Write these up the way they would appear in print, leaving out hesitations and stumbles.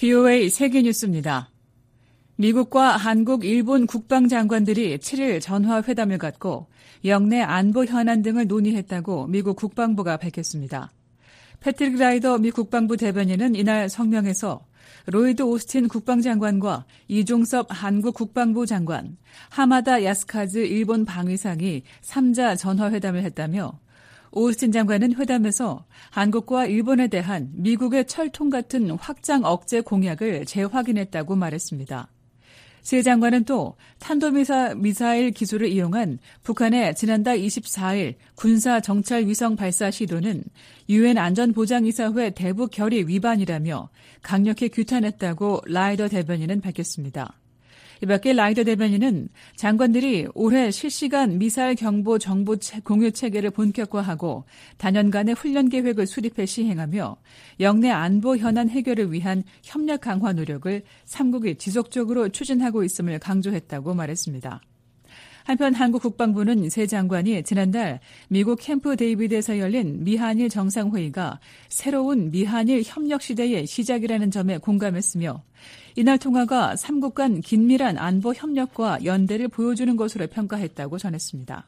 VOA 세계뉴스입니다. 미국과 한국, 일본 국방장관들이 7일 전화회담을 갖고 영내 안보 현안 등을 논의했다고 미국 국방부가 밝혔습니다. 패트릭 라이더 미 국방부 대변인은 이날 성명에서 로이드 오스틴 국방장관과 이종섭 한국 국방부 장관, 하마다 야스카즈 일본 방위상이 3자 전화회담을 했다며 오스틴 장관은 회담에서 한국과 일본에 대한 미국의 철통 같은 확장 억제 공약을 재확인했다고 말했습니다. 세 장관은 또 탄도미사일 기술을 이용한 북한의 지난달 24일 군사 정찰 위성 발사 시도는 유엔 안전보장이사회 대북 결의 위반이라며 강력히 규탄했다고 라이더 대변인은 밝혔습니다. 이 밖에 라이더 대변인은 장관들이 올해 실시간 미사일 경보 정보 공유 체계를 본격화하고 단연간의 훈련 계획을 수립해 시행하며 영내 안보 현안 해결을 위한 협력 강화 노력을 3국이 지속적으로 추진하고 있음을 강조했다고 말했습니다. 한편 한국 국방부는 세 장관이 지난달 미국 캠프 데이비드에서 열린 미한일 정상회의가 새로운 미한일 협력 시대의 시작이라는 점에 공감했으며 이날 통화가 3국 간 긴밀한 안보 협력과 연대를 보여주는 것으로 평가했다고 전했습니다.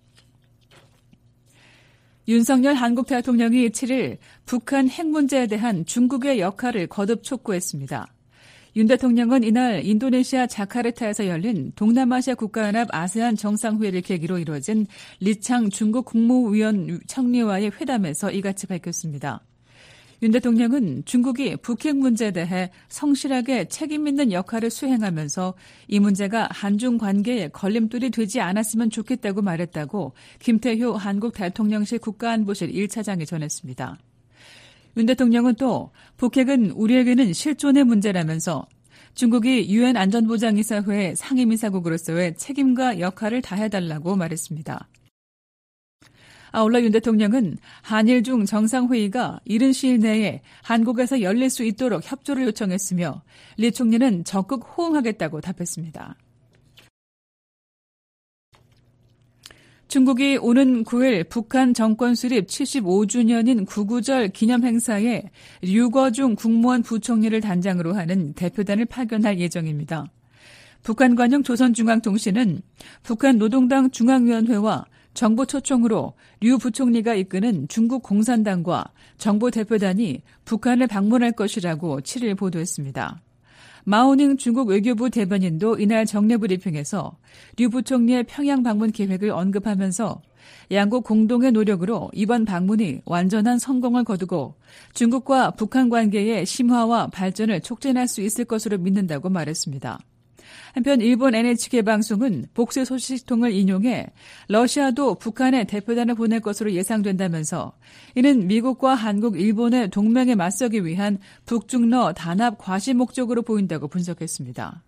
윤석열 한국 대통령이 7일 북한 핵 문제에 대한 중국의 역할을 거듭 촉구했습니다. 윤 대통령은 이날 인도네시아 자카르타에서 열린 동남아시아 국가연합 아세안 정상회의를 계기로 이루어진 리창 중국 국무위원 청리와의 회담에서 이같이 밝혔습니다. 윤 대통령은 중국이 북핵 문제에 대해 성실하게 책임 있는 역할을 수행하면서 이 문제가 한중 관계에 걸림돌이 되지 않았으면 좋겠다고 말했다고 김태효 한국 대통령실 국가안보실 1차장이 전했습니다. 윤 대통령은 또 북핵은 우리에게는 실존의 문제라면서 중국이 유엔 안전보장이사회 상임이사국으로서의 책임과 역할을 다해달라고 말했습니다. 아울러 윤 대통령은 한일중 정상회의가 이른 시일 내에 한국에서 열릴 수 있도록 협조를 요청했으며 리 총리는 적극 호응하겠다고 답했습니다. 중국이 오는 9일 북한 정권 수립 75주년인 구구절 기념행사에 류거중 국무원 부총리를 단장으로 하는 대표단을 파견할 예정입니다. 북한 관영 조선중앙통신은 북한 노동당 중앙위원회와 정부 초청으로 류 부총리가 이끄는 중국 공산당과 정부 대표단이 북한을 방문할 것이라고 7일 보도했습니다. 마오닝 중국 외교부 대변인도 이날 정례 브리핑에서 류 부총리의 평양 방문 계획을 언급하면서 양국 공동의 노력으로 이번 방문이 완전한 성공을 거두고 중국과 북한 관계의 심화와 발전을 촉진할 수 있을 것으로 믿는다고 말했습니다. 한편 일본 NHK 방송은 복수 소식통을 인용해 러시아도 북한에 대표단을 보낼 것으로 예상된다면서 이는 미국과 한국, 일본의 동맹에 맞서기 위한 북중러 단합 과시 목적으로 보인다고 분석했습니다.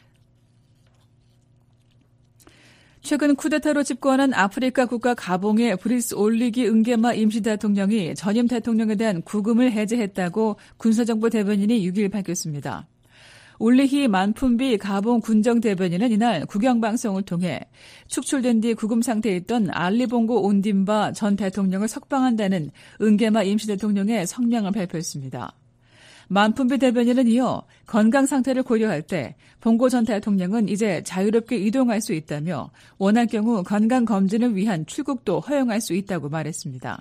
최근 쿠데타로 집권한 아프리카 국가 가봉의 브리스 올리기 은게마 임시대통령이 전임 대통령에 대한 구금을 해제했다고 군사정보 대변인이 6일 밝혔습니다. 올리히 만품비 가봉 군정 대변인은 이날 국영방송을 통해 축출된 뒤 구금 상태에 있던 알리봉고 온딤바 전 대통령을 석방한다는 은게마 임시대통령의 성명을 발표했습니다. 만품비 대변인은 이어 건강 상태를 고려할 때 봉고 전 대통령은 이제 자유롭게 이동할 수 있다며 원할 경우 건강검진을 위한 출국도 허용할 수 있다고 말했습니다.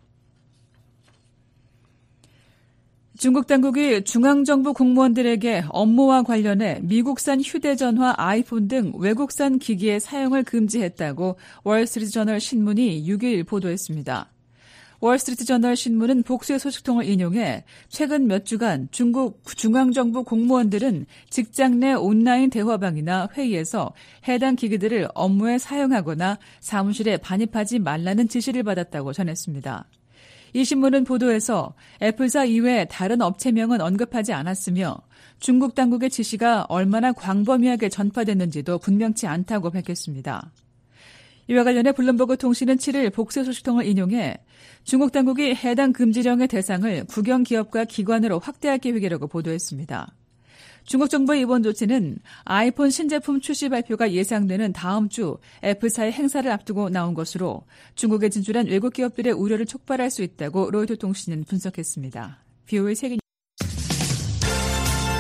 중국 당국이 중앙정부 공무원들에게 업무와 관련해 미국산 휴대전화 아이폰 등 외국산 기기의 사용을 금지했다고 월스트리트저널 신문이 6일 보도했습니다. 월스트리트저널 신문은 복수의 소식통을 인용해 최근 몇 주간 중국 중앙정부 공무원들은 직장 내 온라인 대화방이나 회의에서 해당 기기들을 업무에 사용하거나 사무실에 반입하지 말라는 지시를 받았다고 전했습니다. 이 신문은 보도에서 애플사 이외 다른 업체명은 언급하지 않았으며 중국 당국의 지시가 얼마나 광범위하게 전파됐는지도 분명치 않다고 밝혔습니다. 이와 관련해 블룸버그 통신은 7일 복수 소식통을 인용해 중국 당국이 해당 금지령의 대상을 국영기업과 기관으로 확대할 계획이라고 보도했습니다. 중국 정부의 이번 조치는 아이폰 신제품 출시 발표가 예상되는 다음 주 애플사의 행사를 앞두고 나온 것으로 중국에 진출한 외국 기업들의 우려를 촉발할 수 있다고 로이터 통신은 분석했습니다. VOA 세계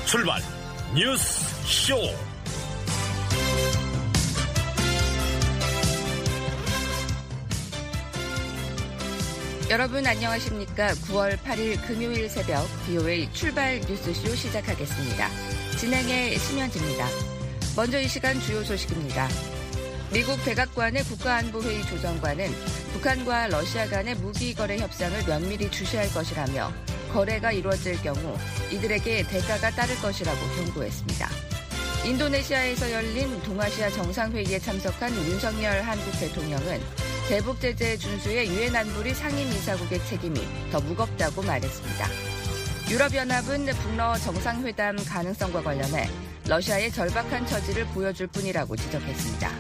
출발 뉴스 쇼. 여러분 안녕하십니까? 9월 8일 금요일 새벽 VOA 출발 뉴스쇼 시작하겠습니다. 진행의 심현지입니다. 먼저 이 시간 주요 소식입니다. 미국 백악관의 국가안보회의 조정관은 북한과 러시아 간의 무기 거래 협상을 면밀히 주시할 것이라며 거래가 이루어질 경우 이들에게 대가가 따를 것이라고 경고했습니다. 인도네시아에서 열린 동아시아 정상회의에 참석한 윤석열 한국 대통령은 대북 제재 준수에 유엔 안보리 상임이사국의 책임이 더 무겁다고 말했습니다. 유럽연합은 북러 정상회담 가능성과 관련해 러시아의 절박한 처지를 보여줄 뿐이라고 지적했습니다.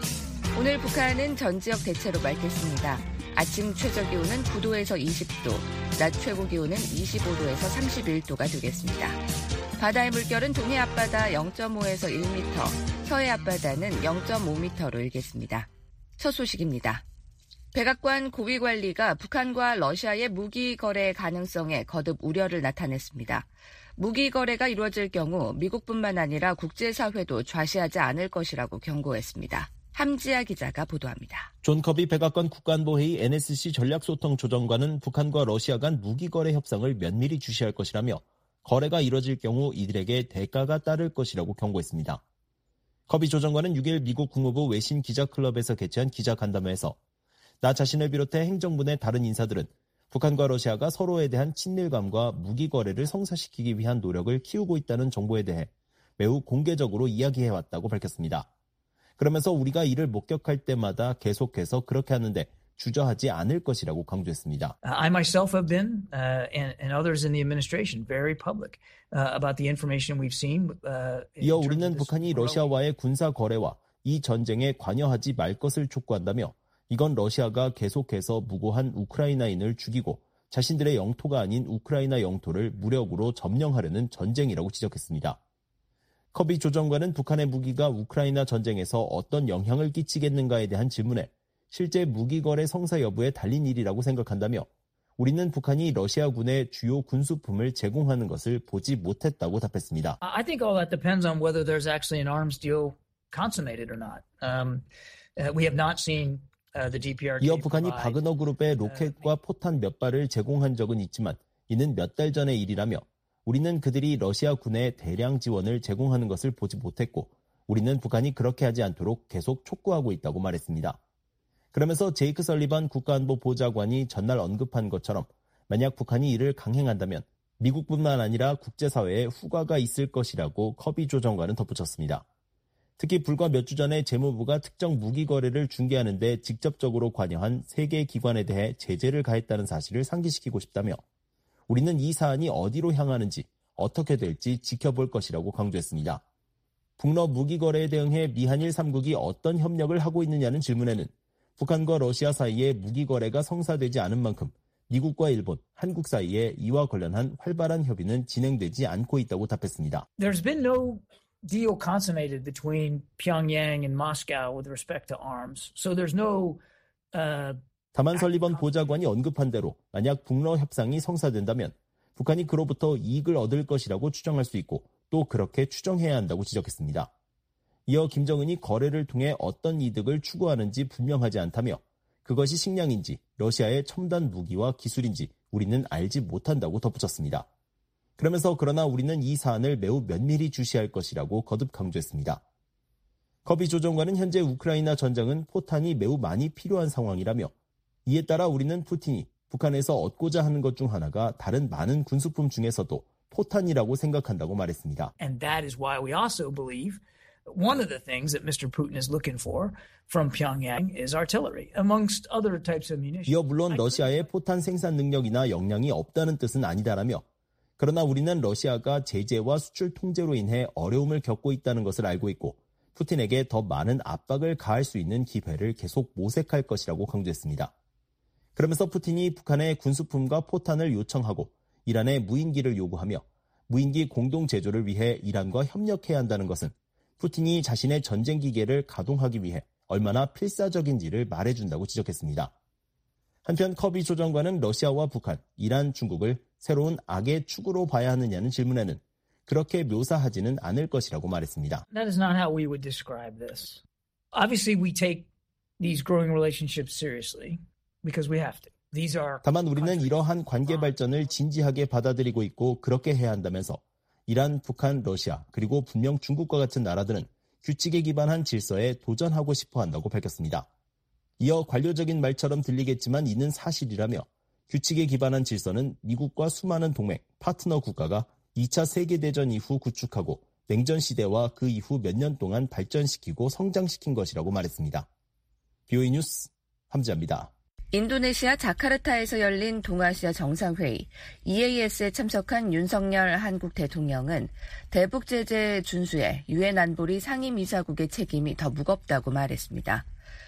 오늘 북한은 전 지역 대체로 맑겠습니다. 아침 최저기온은 9도에서 20도, 낮 최고기온은 25도에서 31도가 되겠습니다. 바다의 물결은 동해 앞바다 0.5에서 1m, 서해 앞바다는 0.5m로 일겠습니다. 첫 소식입니다. 백악관 고위관리가 북한과 러시아의 무기 거래 가능성에 거듭 우려를 나타냈습니다. 무기 거래가 이루어질 경우 미국뿐만 아니라 국제사회도 좌시하지 않을 것이라고 경고했습니다. 함지아 기자가 보도합니다. 존 커비 백악관 국가안보회의 NSC 전략소통조정관은 북한과 러시아 간 무기 거래 협상을 면밀히 주시할 것이라며 거래가 이뤄질 경우 이들에게 대가가 따를 것이라고 경고했습니다. 커비 조정관은 6일 미국 국무부 외신 기자클럽에서 개최한 기자간담회에서 나 자신을 비롯해 행정부 내 다른 인사들은 북한과 러시아가 서로에 대한 친밀감과 무기 거래를 성사시키기 위한 노력을 키우고 있다는 정보에 대해 매우 공개적으로 이야기해왔다고 밝혔습니다. 그러면서 우리가 이를 목격할 때마다 계속해서 그렇게 하는데 주저하지 않을 것이라고 강조했습니다. I myself have been, and others in the administration, very public about the information we've seen. 이어 우리는 북한이 러시아와의 군사 거래와 이 전쟁에 관여하지 말 것을 촉구한다며 이건 러시아가 계속해서 무고한 우크라이나인을 죽이고 자신들의 영토가 아닌 우크라이나 영토를 무력으로 점령하려는 전쟁이라고 지적했습니다. 커비 조정관은 북한의 무기가 우크라이나 전쟁에서 어떤 영향을 끼치겠는가에 대한 질문에 실제 무기 거래 성사 여부에 달린 일이라고 생각한다며 우리는 북한이 러시아군의 주요 군수품을 제공하는 것을 보지 못했다고 답했습니다. I think all that depends on whether there's actually an arms deal consummated or not. We have not seen 이어 북한이 바그너 그룹의 로켓과 포탄 몇 발을 제공한 적은 있지만 이는 몇 달 전의 일이라며 우리는 그들이 러시아 군에 대량 지원을 제공하는 것을 보지 못했고 우리는 북한이 그렇게 하지 않도록 계속 촉구하고 있다고 말했습니다. 그러면서 제이크 설리반 국가안보 보좌관이 전날 언급한 것처럼 만약 북한이 이를 강행한다면 미국뿐만 아니라 국제사회에 후과가 있을 것이라고 커비 조정관은 덧붙였습니다. 특히 불과 몇 주 전에 재무부가 특정 무기 거래를 중개하는 데 직접적으로 관여한 3개 기관에 대해 제재를 가했다는 사실을 상기시키고 싶다며 우리는 이 사안이 어디로 향하는지 어떻게 될지 지켜볼 것이라고 강조했습니다. 북러 무기 거래에 대응해 미한일 3국이 어떤 협력을 하고 있느냐는 질문에는 북한과 러시아 사이에 무기 거래가 성사되지 않은 만큼 미국과 일본, 한국 사이에 이와 관련한 활발한 협의는 진행되지 않고 있다고 답했습니다. There's been no deal consummated between Pyongyang and Moscow with respect to arms. So there's no 다만 설리번 보좌관이 언급한 대로 만약 북러 협상이 성사된다면 북한이 그로부터 이익을 얻을 것이라고 추정할 수 있고 또 그렇게 추정해야 한다고 지적했습니다. 이어 김정은이 거래를 통해 어떤 이득을 추구하는지 분명하지 않다며 그것이 식량인지 러시아의 첨단 무기와 기술인지 우리는 알지 못한다고 덧붙였습니다. 그러면서 그러나 우리는 이 사안을 매우 면밀히 주시할 것이라고 거듭 강조했습니다. 커비 조정관은 현재 우크라이나 전장은 포탄이 매우 많이 필요한 상황이라며 이에 따라 우리는 푸틴이 북한에서 얻고자 하는 것 중 하나가 다른 많은 군수품 중에서도 포탄이라고 생각한다고 말했습니다. And that is why we also believe one of the things that Mr. Putin is looking for from Pyongyang is artillery, amongst other types of munitions. 이어 물론 러시아의 포탄 생산 능력이나 역량이 없다는 뜻은 아니다라며 그러나 우리는 러시아가 제재와 수출 통제로 인해 어려움을 겪고 있다는 것을 알고 있고 푸틴에게 더 많은 압박을 가할 수 있는 기회를 계속 모색할 것이라고 강조했습니다. 그러면서 푸틴이 북한의 군수품과 포탄을 요청하고 이란에 무인기를 요구하며 무인기 공동 제조를 위해 이란과 협력해야 한다는 것은 푸틴이 자신의 전쟁 기계를 가동하기 위해 얼마나 필사적인지를 말해준다고 지적했습니다. 한편 커비 조정관은 러시아와 북한, 이란, 중국을 새로운 악의 축으로 봐야 하느냐는 질문에는 그렇게 묘사하지는 않을 것이라고 말했습니다. That is not how we would describe this. Obviously, we take these growing relationships seriously because we have to. These are 다만 우리는 이러한 관계 발전을 진지하게 받아들이고 있고 그렇게 해야 한다면서 이란, 북한, 러시아 그리고 분명 중국과 같은 나라들은 규칙에 기반한 질서에 도전하고 싶어 한다고 밝혔습니다. 이어 관료적인 말처럼 들리겠지만 이는 사실이라며 규칙에 기반한 질서는 미국과 수많은 동맹, 파트너 국가가 2차 세계대전 이후 구축하고 냉전 시대와 그 이후 몇 년 동안 발전시키고 성장시킨 것이라고 말했습니다. BOE 뉴스 함지아입니다. 인도네시아 자카르타에서 열린 동아시아 정상회의 EAS에 참석한 윤석열 한국 대통령은 대북 제재 준수에 유엔 안보리 상임이사국의 책임이 더 무겁다고 말했습니다.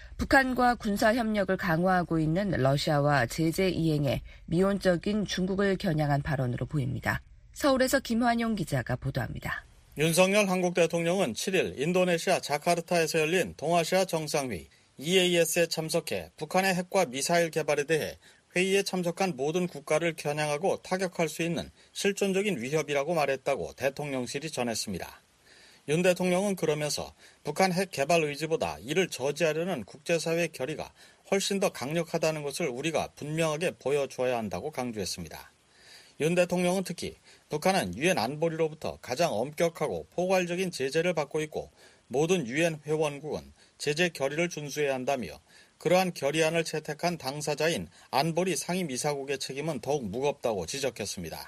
북한과 군사 협력을 강화하고 있는 러시아와 제재 이행에 미온적인 중국을 겨냥한 발언으로 보입니다. 서울에서 김환용 기자가 보도합니다. 윤석열 한국 대통령은 7일 인도네시아 자카르타에서 열린 동아시아 정상회의 EAS에 참석해 북한의 핵과 미사일 개발에 대해 회의에 참석한 모든 국가를 겨냥하고 타격할 수 있는 실존적인 위협이라고 말했다고 대통령실이 전했습니다. 윤 대통령은 그러면서 북한 핵 개발 의지보다 이를 저지하려는 국제사회의 결의가 훨씬 더 강력하다는 것을 우리가 분명하게 보여줘야 한다고 강조했습니다. 윤 대통령은 특히 북한은 유엔 안보리로부터 가장 엄격하고 포괄적인 제재를 받고 있고 모든 유엔 회원국은 제재 결의를 준수해야 한다며 그러한 결의안을 채택한 당사자인 안보리 상임이사국의 책임은 더욱 무겁다고 지적했습니다.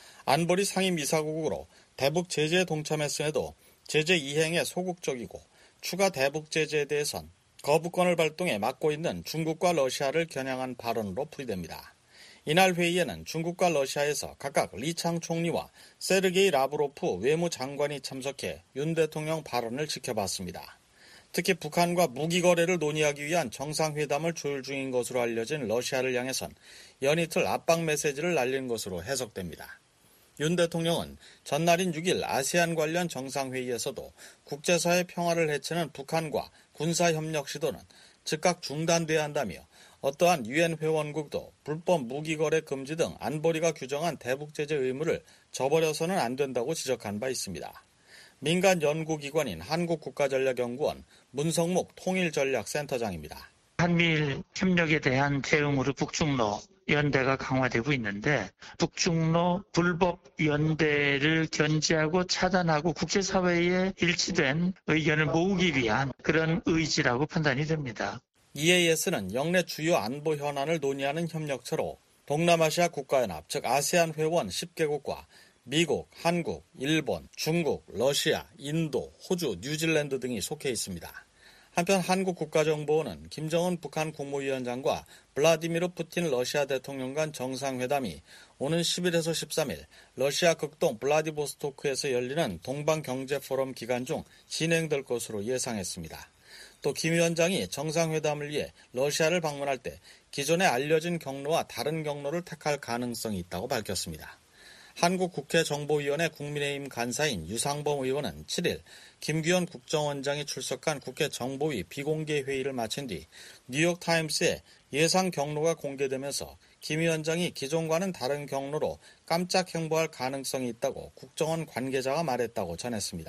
안보리 상임이사국으로 대북 제재에 동참했음에도 제재 이행에 소극적이고 추가 대북 제재에 대해선 거부권을 발동해 막고 있는 중국과 러시아를 겨냥한 발언으로 풀이됩니다. 이날 회의에는 중국과 러시아에서 각각 리창 총리와 세르게이 라브로프 외무장관이 참석해 윤 대통령 발언을 지켜봤습니다. 특히 북한과 무기 거래를 논의하기 위한 정상회담을 조율 중인 것으로 알려진 러시아를 향해선 연이틀 압박 메시지를 날린 것으로 해석됩니다. 윤 대통령은 전날인 6일 아세안 관련 정상회의에서도 국제사회 평화를 해치는 북한과 군사협력 시도는 즉각 중단돼야 한다며 어떠한 유엔 회원국도 불법 무기거래 금지 등 안보리가 규정한 대북제재 의무를 저버려서는 안 된다고 지적한 바 있습니다. 민간 연구기관인 한국국가전략연구원 문성목 통일전략센터장입니다. 한미일 협력에 대한 대응으로 북중로 연대가 강화되고 있는데 북중로 불법 연대를 견제하고 차단하고 국제사회에 일치된 의견을 모으기 위한 그런 의지라고 판단이 됩니다. EAS는 영내 주요 안보 현안을 논의하는 협력처로 동남아시아 국가연합 즉 아세안 회원 10개국과 미국, 한국, 일본, 중국, 러시아, 인도, 호주, 뉴질랜드 등이 속해 있습니다. 한편 한국국가정보원은 김정은 북한 국무위원장과 블라디미르 푸틴 러시아 대통령 간 정상회담이 오는 10일에서 13일 러시아 극동 블라디보스토크에서 열리는 동방경제포럼 기간 중 진행될 것으로 예상했습니다. 또 김 위원장이 정상회담을 위해 러시아를 방문할 때 기존에 알려진 경로와 다른 경로를 택할 가능성이 있다고 밝혔습니다. 한국국회정보위원회 국민의힘 간사인 유상범 의원은 7일 김규현 국정원장이 출석한 국회 정보위 비공개 회의를 마친 뒤 뉴욕타임스에 예상 경로가 공개되면서 김 위원장이 기존과는 다른 경로로 깜짝 행보할 가능성이 있다고 국정원 관계자가 말했다고 전했습니다.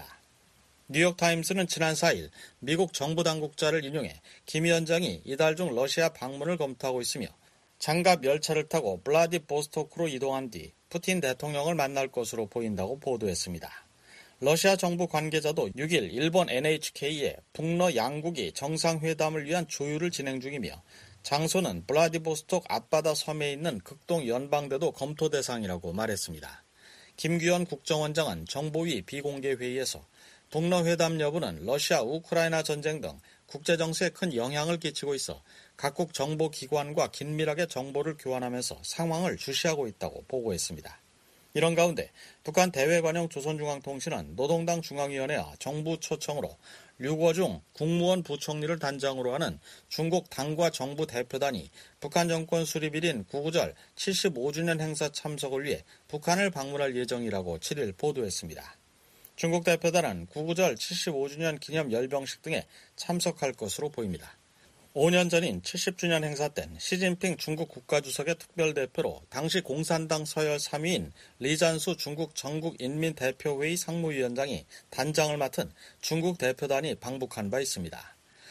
뉴욕타임스는 지난 4일 미국 정부 당국자를 인용해 김 위원장이 이달 중 러시아 방문을 검토하고 있으며 장갑 열차를 타고 블라디보스토크로 이동한 뒤 푸틴 대통령을 만날 것으로 보인다고 보도했습니다. 러시아 정부 관계자도 6일 일본 NHK에 북러 양국이 정상회담을 위한 조율을 진행 중이며 장소는 블라디보스톡 앞바다 섬에 있는 극동 연방대도 검토 대상이라고 말했습니다. 김규현 국정원장은 정보위 비공개 회의에서 북러 회담 여부는 러시아 우크라이나 전쟁 등 국제정세에 큰 영향을 끼치고 있어 각국 정보기관과 긴밀하게 정보를 교환하면서 상황을 주시하고 있다고 보고했습니다. 이런 가운데 북한 대외관용 조선중앙통신은 노동당 중앙위원회와 정부 초청으로 류거중 국무원 부총리를 단장으로 하는 중국 당과 정부 대표단이 북한 정권 수립일인 구구절 75주년 행사 참석을 위해 북한을 방문할 예정이라고 7일 보도했습니다. 중국 대표단은 구구절 75주년 기념 열병식 등에 참석할 것으로 보입니다. 5년 전인 70주년 행사 땐 시진핑 중국 국가주석의 특별대표로 당시 공산당 서열 3위인 리잔수 중국 전국인민대표회의 상무위원장이 단장을 맡은 중국 대표단이 방북한 바 있습니다.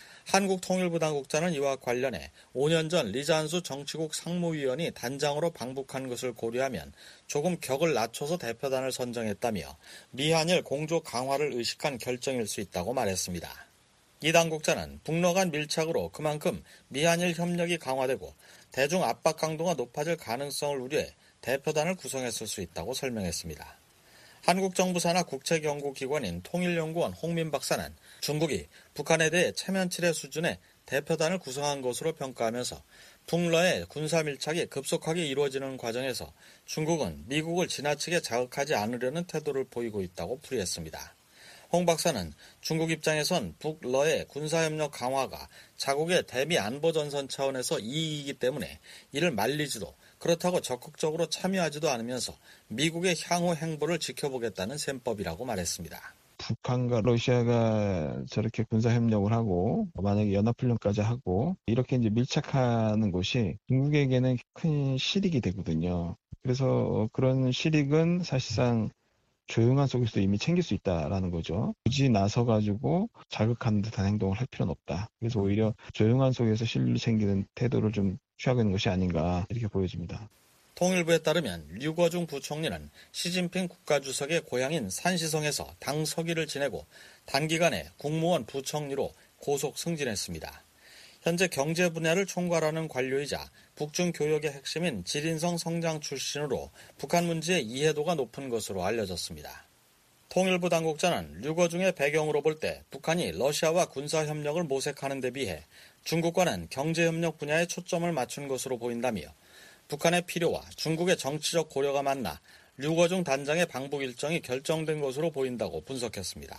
한국통일부 당국자는 이와 관련해 5년 전 리잔수 정치국 상무위원이 단장으로 방북한 것을 고려하면 조금 격을 낮춰서 대표단을 선정했다며 미한일 공조 강화를 의식한 결정일 수 있다고 말했습니다. 이 당국자는 북러 간 밀착으로 그만큼 미한일 협력이 강화되고 대중 압박 강도가 높아질 가능성을 우려해 대표단을 구성했을 수 있다고 설명했습니다. 한국 정부 산하 국책연구기관인 통일연구원 홍민 박사는 중국이 북한에 대해 체면치레 수준의 대표단을 구성한 것으로 평가하면서 북러의 군사 밀착이 급속하게 이루어지는 과정에서 중국은 미국을 지나치게 자극하지 않으려는 태도를 보이고 있다고 풀이했습니다. 홍 박사는 중국 입장에선 북러의 군사협력 강화가 자국의 대미 안보전선 차원에서 이익이기 때문에 이를 말리지도 그렇다고 적극적으로 참여하지도 않으면서 미국의 향후 행보를 지켜보겠다는 셈법이라고 말했습니다. 북한과 러시아가 저렇게 군사협력을 하고 만약에 연합훈련까지 하고 이렇게 이제 밀착하는 것이 중국에게는 큰 실익이 되거든요. 그래서 그런 실익은 사실상 조용한 속에서 이미 챙길 수 있다라는 거죠. 굳이 나서가지고 자극하는 듯한 행동을 할 필요는 없다. 그래서 오히려 조용한 속에서 실리 챙기는 태도를 좀 취하고 있는 것이 아닌가 이렇게 보여집니다. 통일부에 따르면 류거중 부총리는 시진핑 국가주석의 고향인 산시성에서 당 서기를 지내고 단기간에 국무원 부총리로 고속 승진했습니다. 현재 경제 분야를 총괄하는 관료이자 북중 교역의 핵심인 지린성 성장 출신으로 북한 문제의 이해도가 높은 것으로 알려졌습니다. 통일부 당국자는 류거중의 배경으로 볼 때 북한이 러시아와 군사협력을 모색하는 데 비해 중국과는 경제협력 분야에 초점을 맞춘 것으로 보인다며 북한의 필요와 중국의 정치적 고려가 만나 류거중 단장의 방북 일정이 결정된 것으로 보인다고 분석했습니다.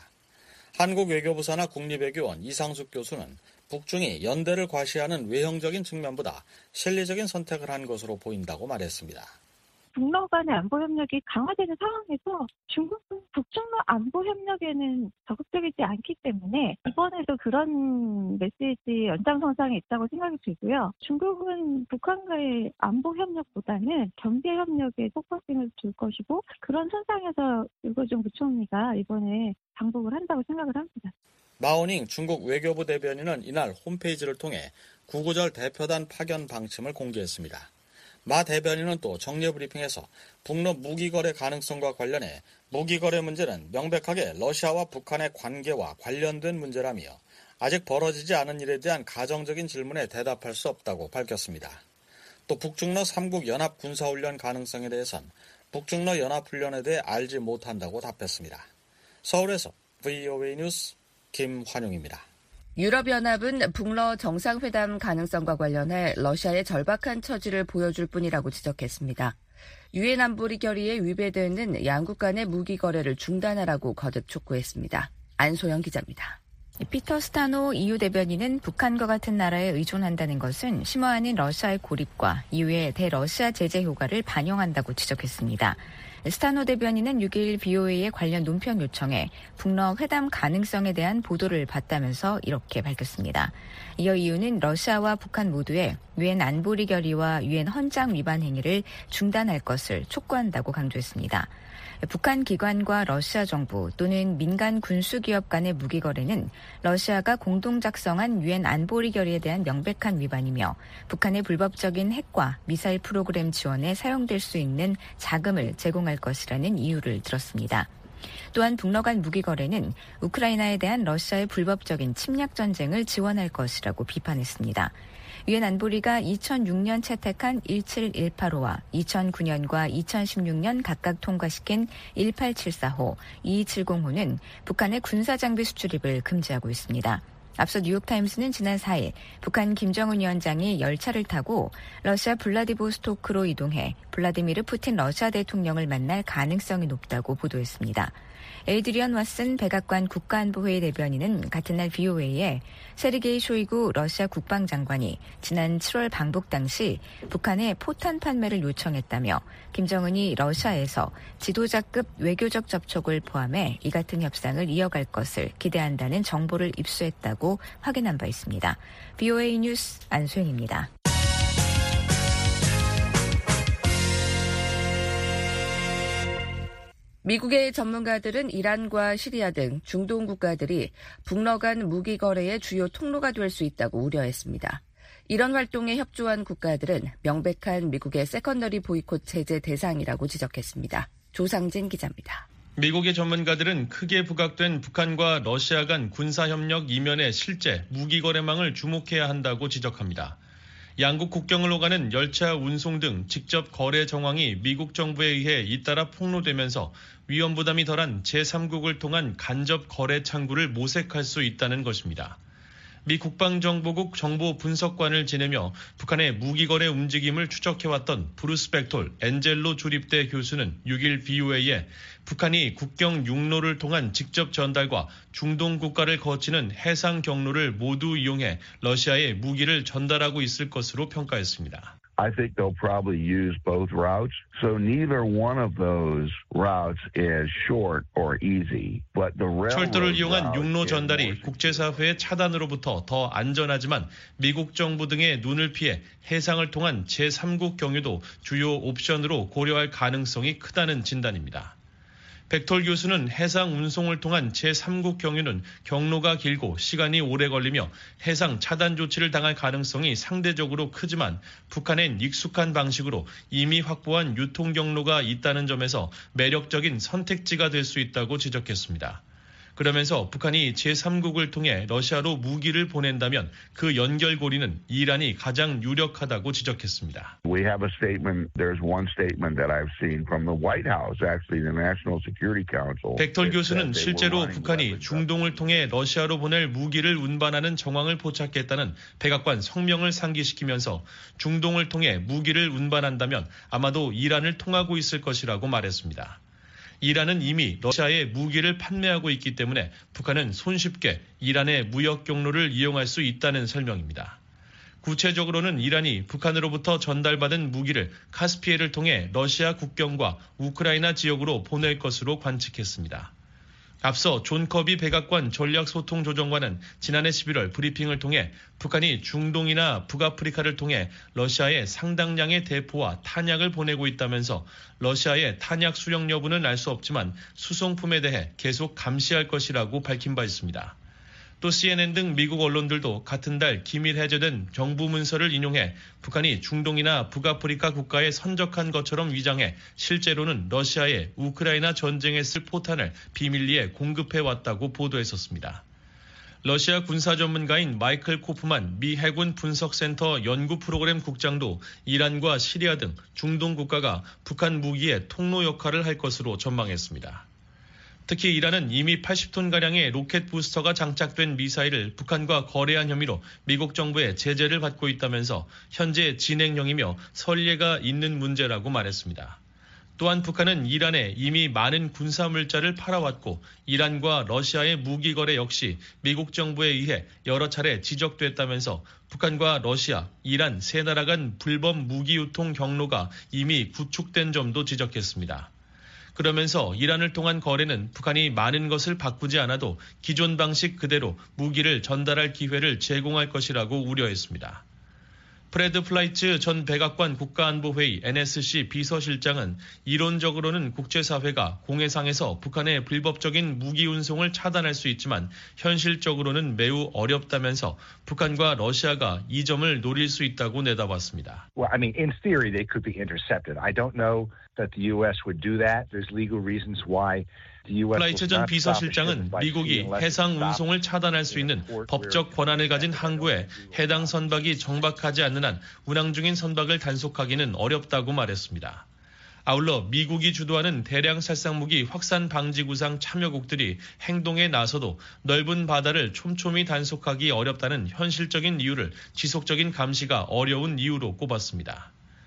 한국외교부 산하 국립외교원 이상숙 교수는 북중이 연대를 과시하는 외형적인 측면보다 실리적인 선택을 한 것으로 보인다고 말했습니다. 북러 간의 안보 협력이 강화되는 상황에서 중국은 북중러 안보 협력에는 적극적이지 않기 때문에 이번에도 그런 메시지 연장선상에 있다고 생각이 들고요. 중국은 북한과의 안보 협력보다는 경제 협력에 포커싱을 둘 것이고 그런 선상에서 류거중 부총리가 이번에 방북을 한다고 생각을 합니다. 마오닝 중국 외교부 대변인은 이날 홈페이지를 통해 구구절 대표단 파견 방침을 공개했습니다. 마 대변인은 또 정례 브리핑에서 북러 무기거래 가능성과 관련해 무기거래 문제는 명백하게 러시아와 북한의 관계와 관련된 문제라며 아직 벌어지지 않은 일에 대한 가정적인 질문에 대답할 수 없다고 밝혔습니다. 또 북중러 3국 연합 군사훈련 가능성에 대해선 북중러 연합훈련에 대해 알지 못한다고 답했습니다. 서울에서 VOA 뉴스 김환용입니다. 유럽연합은 북러 정상회담 가능성과 관련해 러시아의 절박한 처지를 보여줄 뿐이라고 지적했습니다. 유엔 안보리 결의에 위배되는 양국 간의 무기 거래를 중단하라고 거듭 촉구했습니다. 안소영 기자입니다. 피터 스타노 EU 대변인은 북한과 같은 나라에 의존한다는 것은 심화하는 러시아의 고립과 이후의 대러시아 제재 효과를 반영한다고 지적했습니다. 스타노 대변인은 6일 BOA의 관련 논평 요청에 북러 회담 가능성에 대한 보도를 봤다면서 이렇게 밝혔습니다. 이어 EU는 러시아와 북한 모두의 유엔 안보리 결의와 유엔 헌장 위반 행위를 중단할 것을 촉구한다고 강조했습니다. 북한 기관과 러시아 정부 또는 민간 군수기업 간의 무기 거래는 러시아가 공동 작성한 유엔 안보리 결의에 대한 명백한 위반이며 북한의 불법적인 핵과 미사일 프로그램 지원에 사용될 수 있는 자금을 제공할 것이라는 이유를 들었습니다. 또한 북러 간 무기 거래는 우크라이나에 대한 러시아의 불법적인 침략 전쟁을 지원할 것이라고 비판했습니다. 유엔 안보리가 2006년 채택한 17185와 2009년과 2016년 각각 통과시킨 1874호, 2270호는 북한의 군사장비 수출입을 금지하고 있습니다. 앞서 뉴욕타임스는 지난 4일 북한 김정은 위원장이 열차를 타고 러시아 블라디보스토크로 이동해 블라디미르 푸틴 러시아 대통령을 만날 가능성이 높다고 보도했습니다. 에이드리언 왓슨 백악관 국가안보회의 대변인은 같은 날 BOA에 세르게이 쇼이구 러시아 국방장관이 지난 7월 방북 당시 북한에 포탄 판매를 요청했다며 김정은이 러시아에서 지도자급 외교적 접촉을 포함해 이 같은 협상을 이어갈 것을 기대한다는 정보를 입수했다고 확인한 바 있습니다. BOA 뉴스 안소영입니다. 미국의 전문가들은 이란과 시리아 등 중동 국가들이 북러 간 무기 거래의 주요 통로가 될 수 있다고 우려했습니다. 이런 활동에 협조한 국가들은 명백한 미국의 세컨더리 보이콧 제재 대상이라고 지적했습니다. 조상진 기자입니다. 미국의 전문가들은 크게 부각된 북한과 러시아 간 군사협력 이면의 실제 무기 거래망을 주목해야 한다고 지적합니다. 양국 국경을 오가는 열차 운송 등 직접 거래 정황이 미국 정부에 의해 잇따라 폭로되면서 위험 부담이 덜한 제3국을 통한 간접 거래 창구를 모색할 수 있다는 것입니다. 미 국방정보국 정보분석관을 지내며 북한의 무기거래 움직임을 추적해왔던 브루스 백톨 엔젤로 주립대 교수는 6일 BOA에 북한이 국경 육로를 통한 직접 전달과 중동 국가를 거치는 해상 경로를 모두 이용해 러시아에 무기를 전달하고 있을 것으로 평가했습니다. I think they'll probably use both routes. So neither one of those routes is short or easy. But the 철도를 이용한 육로 전달이 국제사회의 차단으로부터 더 안전하지만 미국 정부 등의 눈을 피해 해상을 통한 제3국 경유도 주요 옵션으로 고려할 가능성이 크다는 진단입니다. 백톨 교수는 해상 운송을 통한 제3국 경유는 경로가 길고 시간이 오래 걸리며 해상 차단 조치를 당할 가능성이 상대적으로 크지만 북한엔 익숙한 방식으로 이미 확보한 유통 경로가 있다는 점에서 매력적인 선택지가 될 수 있다고 지적했습니다. 그러면서 북한이 제3국을 통해 러시아로 무기를 보낸다면 그 연결고리는 이란이 가장 유력하다고 지적했습니다. We have a statement. There's one statement that I've seen from the White House, actually the National Security Council. 백톨 교수는 실제로 북한이 중동을 통해 러시아로 보낼 무기를 운반하는 정황을 포착했다는 백악관 성명을 상기시키면서 중동을 통해 무기를 운반한다면 아마도 이란을 통하고 있을 것이라고 말했습니다. 이란은 이미 러시아에 무기를 판매하고 있기 때문에 북한은 손쉽게 이란의 무역 경로를 이용할 수 있다는 설명입니다. 구체적으로는 이란이 북한으로부터 전달받은 무기를 카스피해를 통해 러시아 국경과 우크라이나 지역으로 보낼 것으로 관측했습니다. 앞서 존 커비 백악관 전략소통조정관은 지난해 11월 브리핑을 통해 북한이 중동이나 북아프리카를 통해 러시아에 상당량의 대포와 탄약을 보내고 있다면서 러시아의 탄약 수령 여부는 알 수 없지만 수송품에 대해 계속 감시할 것이라고 밝힌 바 있습니다. 또 CNN 등 미국 언론들도 같은 달 기밀 해제된 정부 문서를 인용해 북한이 중동이나 북아프리카 국가에 선적한 것처럼 위장해 실제로는 러시아에 우크라이나 전쟁에 쓸 포탄을 비밀리에 공급해왔다고 보도했었습니다. 러시아 군사 전문가인 마이클 코프만 미 해군 분석센터 연구 프로그램 국장도 이란과 시리아 등 중동 국가가 북한 무기의 통로 역할을 할 것으로 전망했습니다. 특히 이란은 이미 80톤가량의 로켓 부스터가 장착된 미사일을 북한과 거래한 혐의로 미국 정부의 제재를 받고 있다면서 현재 진행형이며 선례가 있는 문제라고 말했습니다. 또한 북한은 이란에 이미 많은 군사물자를 팔아왔고 이란과 러시아의 무기 거래 역시 미국 정부에 의해 여러 차례 지적됐다면서 북한과 러시아, 이란 세 나라 간 불법 무기 유통 경로가 이미 구축된 점도 지적했습니다. 그러면서 이란을 통한 거래는 북한이 많은 것을 바꾸지 않아도 기존 방식 그대로 무기를 전달할 기회를 제공할 것이라고 우려했습니다. 프레드 플라이츠 전 백악관 국가안보회의 NSC 비서실장은 이론적으로는 국제사회가 공해상에서 북한의 불법적인 무기 운송을 차단할 수 있지만 현실적으로는 매우 어렵다면서 북한과 러시아가 이 점을 노릴 수 있다고 내다봤습니다. Well, I mean, in theory, they could be intercepted. I don't know that the U.S. would do that. There's legal reasons why. 플라이츠 전 비서실장은 미국이 해상 운송을 차단할 수 있는 법적 권한을 가진 항구에 해당 선박이 정박하지 않는 한 운항 중인 선박을 단속하기는 어렵다고 말했습니다. 아울러 미국이 주도하는 대량 살상무기 확산 방지 구상 참여국들이 행동에 나서도 넓은 바다를 촘촘히 단속하기 어렵다는 현실적인 이유를 지속적인 감시가 어려운 이유로 꼽았습니다.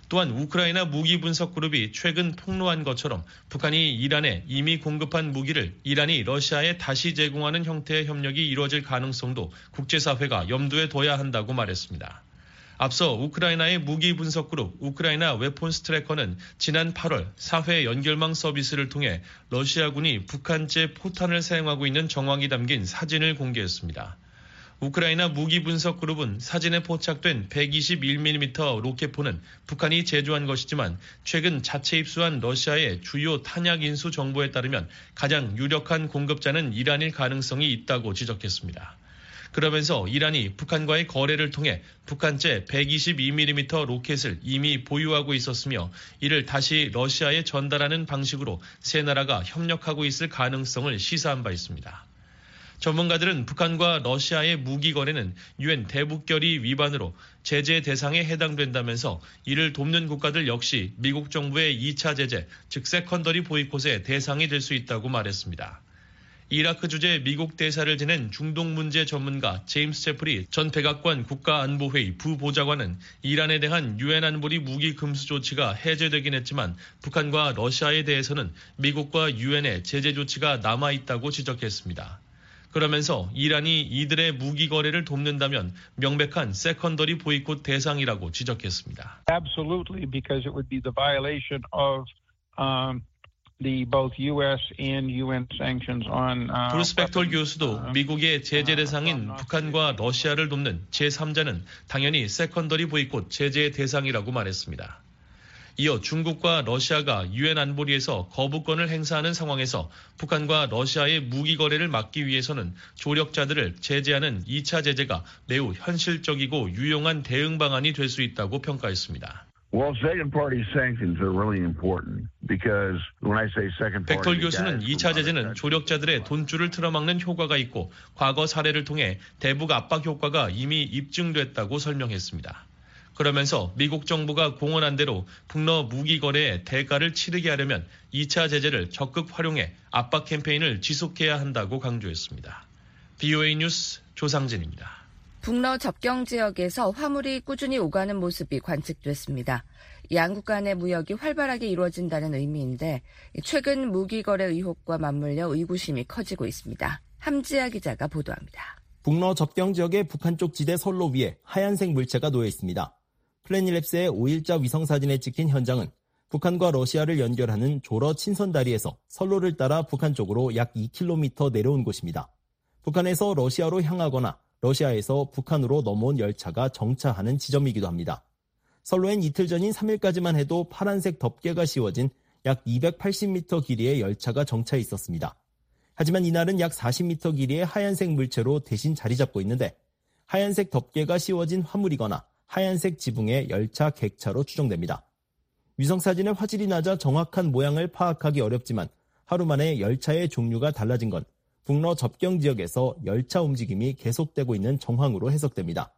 또한 우크라이나 무기 분석 그룹이 최근 폭로한 것처럼 북한이 이란에 이미 공급한 무기를 이란이 러시아에 다시 제공하는 형태의 협력이 이루어질 가능성도 국제사회가 염두에 둬야 한다고 말했습니다. 앞서 우크라이나의 무기 분석 그룹 우크라이나 웨폰스 트래커는 지난 8월 사회 연결망 서비스를 통해 러시아군이 북한제 포탄을 사용하고 있는 정황이 담긴 사진을 공개했습니다. 우크라이나 무기 분석 그룹은 사진에 포착된 121mm 로켓포는 북한이 제조한 것이지만 최근 자체 입수한 러시아의 주요 탄약 인수 정보에 따르면 가장 유력한 공급자는 이란일 가능성이 있다고 지적했습니다. 그러면서 이란이 북한과의 거래를 통해 북한제 122mm 로켓을 이미 보유하고 있었으며 이를 다시 러시아에 전달하는 방식으로 세 나라가 협력하고 있을 가능성을 시사한 바 있습니다. 전문가들은 북한과 러시아의 무기 거래는 유엔 대북결의 위반으로 제재 대상에 해당된다면서 이를 돕는 국가들 역시 미국 정부의 2차 제재, 즉 세컨더리 보이콧의 대상이 될 수 있다고 말했습니다. 이라크 주재 미국 대사를 지낸 중동 문제 전문가 제임스 제프리 전 백악관 국가안보회의 부보좌관은 이란에 대한 유엔 안보리 무기 금수 조치가 해제되긴 했지만 북한과 러시아에 대해서는 미국과 유엔의 제재 조치가 남아있다고 지적했습니다. 그러면서 이란이 이들의 무기 거래를 돕는다면 명백한 세컨더리 보이콧 대상이라고 지적했습니다. Absolutely, because it would be the violation of the both U.S. and UN sanctions on. 브루스 백톨 교수도 미국의 제재 대상인 북한과 러시아를 돕는 제3자는 당연히 세컨더리 보이콧 제재의 대상이라고 말했습니다. 이어 중국과 러시아가 유엔 안보리에서 거부권을 행사하는 상황에서 북한과 러시아의 무기 거래를 막기 위해서는 조력자들을 제재하는 2차 제재가 매우 현실적이고 유용한 대응 방안이 될 수 있다고 평가했습니다. Well, second party sanctions are really important because when I say second party, 백톨 교수는 2차 제재는 조력자들의 돈줄을 틀어막는 효과가 있고 과거 사례를 통해 대북 압박 효과가 이미 입증됐다고 설명했습니다. 그러면서 미국 정부가 공언한 대로 북러 무기 거래에 대가를 치르게 하려면 2차 제재를 적극 활용해 압박 캠페인을 지속해야 한다고 강조했습니다. BOA 뉴스 조상진입니다. 북러 접경 지역에서 화물이 꾸준히 오가는 모습이 관측됐습니다. 양국 간의 무역이 활발하게 이루어진다는 의미인데 최근 무기 거래 의혹과 맞물려 의구심이 커지고 있습니다. 함지아 기자가 보도합니다. 북러 접경 지역의 북한 쪽 지대 선로 위에 하얀색 물체가 놓여 있습니다. 플래닛랩스의 5일자 위성사진에 찍힌 현장은 북한과 러시아를 연결하는 조러 친선다리에서 선로를 따라 북한 쪽으로 약 2km 내려온 곳입니다. 북한에서 러시아로 향하거나 러시아에서 북한으로 넘어온 열차가 정차하는 지점이기도 합니다. 선로엔 이틀 전인 3일까지만 해도 파란색 덮개가 씌워진 약 280m 길이의 열차가 정차해 있었습니다. 하지만 이날은 약 40m 길이의 하얀색 물체로 대신 자리 잡고 있는데 하얀색 덮개가 씌워진 화물이거나 하얀색 지붕의 열차 객차로 추정됩니다. 위성사진의 화질이 낮아 정확한 모양을 파악하기 어렵지만 하루 만에 열차의 종류가 달라진 건 북러 접경 지역에서 열차 움직임이 계속되고 있는 정황으로 해석됩니다.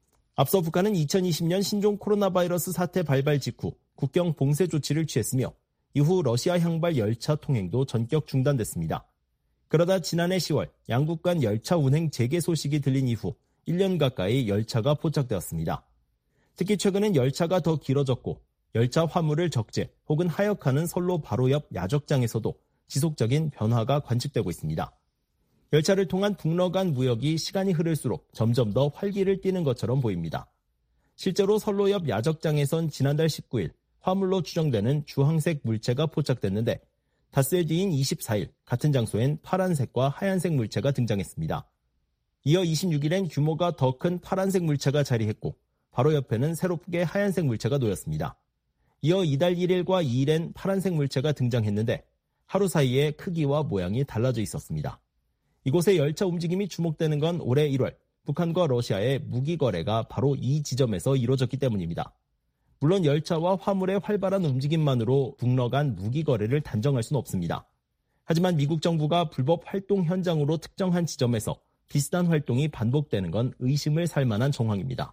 앞서 북한은 2020년 신종 코로나 바이러스 사태 발발 직후 국경 봉쇄 조치를 취했으며 이후 러시아 향발 열차 통행도 전격 중단됐습니다. 그러다 지난해 10월 양국 간 열차 운행 재개 소식이 들린 이후 1년 가까이 열차가 포착되었습니다. 특히 최근엔 열차가 더 길어졌고 열차 화물을 적재 혹은 하역하는 선로 바로 옆 야적장에서도 지속적인 변화가 관측되고 있습니다. 열차를 통한 북러 간 무역이 시간이 흐를수록 점점 더 활기를 띠는 것처럼 보입니다. 실제로 선로 옆 야적장에선 지난달 19일 화물로 추정되는 주황색 물체가 포착됐는데 닷새 뒤인 24일 같은 장소엔 파란색과 하얀색 물체가 등장했습니다. 이어 26일엔 규모가 더 큰 파란색 물체가 자리했고 바로 옆에는 새롭게 하얀색 물체가 놓였습니다. 이어 이달 1일과 2일엔 파란색 물체가 등장했는데 하루 사이에 크기와 모양이 달라져 있었습니다. 이곳의 열차 움직임이 주목되는 건 올해 1월 북한과 러시아의 무기 거래가 바로 이 지점에서 이루어졌기 때문입니다. 물론 열차와 화물의 활발한 움직임만으로 북러 간 무기 거래를 단정할 수는 없습니다. 하지만 미국 정부가 불법 활동 현장으로 특정한 지점에서 비슷한 활동이 반복되는 건 의심을 살 만한 정황입니다.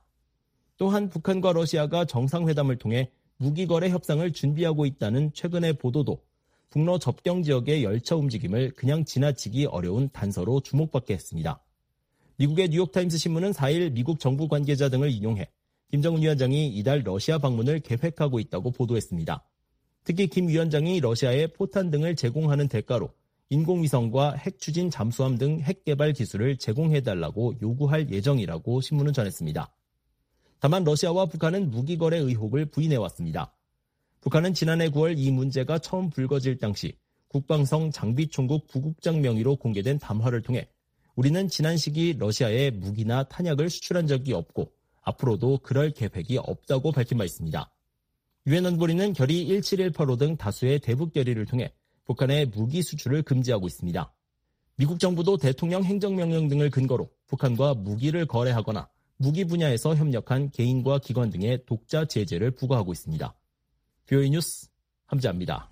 또한 북한과 러시아가 정상회담을 통해 무기 거래 협상을 준비하고 있다는 최근의 보도도 북러 접경 지역의 열차 움직임을 그냥 지나치기 어려운 단서로 주목받게 했습니다. 미국의 뉴욕타임스 신문은 4일 미국 정부 관계자 등을 인용해 김정은 위원장이 이달 러시아 방문을 계획하고 있다고 보도했습니다. 특히 김 위원장이 러시아에 포탄 등을 제공하는 대가로 인공위성과 핵 추진 잠수함 등 핵 개발 기술을 제공해달라고 요구할 예정이라고 신문은 전했습니다. 다만 러시아와 북한은 무기 거래 의혹을 부인해왔습니다. 북한은 지난해 9월 이 문제가 처음 불거질 당시 국방성 장비총국 부국장 명의로 공개된 담화를 통해 우리는 지난 시기 러시아에 무기나 탄약을 수출한 적이 없고 앞으로도 그럴 계획이 없다고 밝힌 바 있습니다. 유엔 안보리는 결의 1718호 등 다수의 대북 결의를 통해 북한의 무기 수출을 금지하고 있습니다. 미국 정부도 대통령 행정명령 등을 근거로 북한과 무기를 거래하거나 무기 분야에서 협력한 개인과 기관 등의 독자 제재를 부과하고 있습니다. VOA 뉴스 함지아입니다.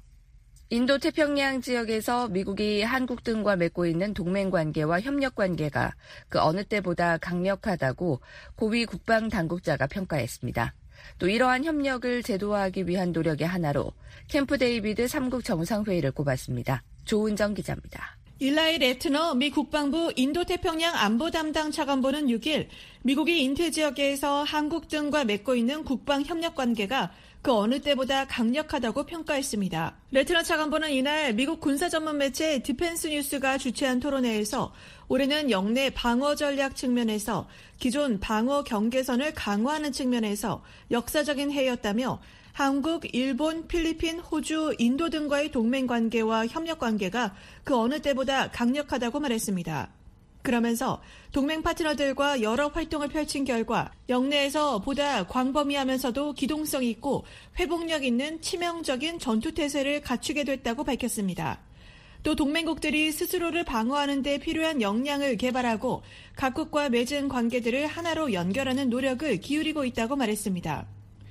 인도태평양 지역에서 미국이 한국 등과 맺고 있는 동맹관계와 협력관계가 그 어느 때보다 강력하다고 고위 국방당국자가 평가했습니다. 또 이러한 협력을 제도화하기 위한 노력의 하나로 캠프 데이비드 3국 정상회의를 꼽았습니다. 조은정 기자입니다. 일라이 레트너 미 국방부 인도태평양 안보 담당 차관보는 6일 미국이 인트 지역에서 한국 등과 맺고 있는 국방협력관계가 그 어느 때보다 강력하다고 평가했습니다. 레트너 차관보는 이날 미국 군사 전문 매체 디펜스 뉴스가 주최한 토론회에서 올해는 영내 방어 전략 측면에서 기존 방어 경계선을 강화하는 측면에서 역사적인 해였다며 한국, 일본, 필리핀, 호주, 인도 등과의 동맹관계와 협력관계가 그 어느 때보다 강력하다고 말했습니다. 그러면서 동맹 파트너들과 여러 활동을 펼친 결과 영내에서 보다 광범위하면서도 기동성 있고 회복력 있는 치명적인 전투태세를 갖추게 됐다고 밝혔습니다. 또 동맹국들이 스스로를 방어하는 데 필요한 역량을 개발하고 각국과 맺은 관계들을 하나로 연결하는 노력을 기울이고 있다고 말했습니다.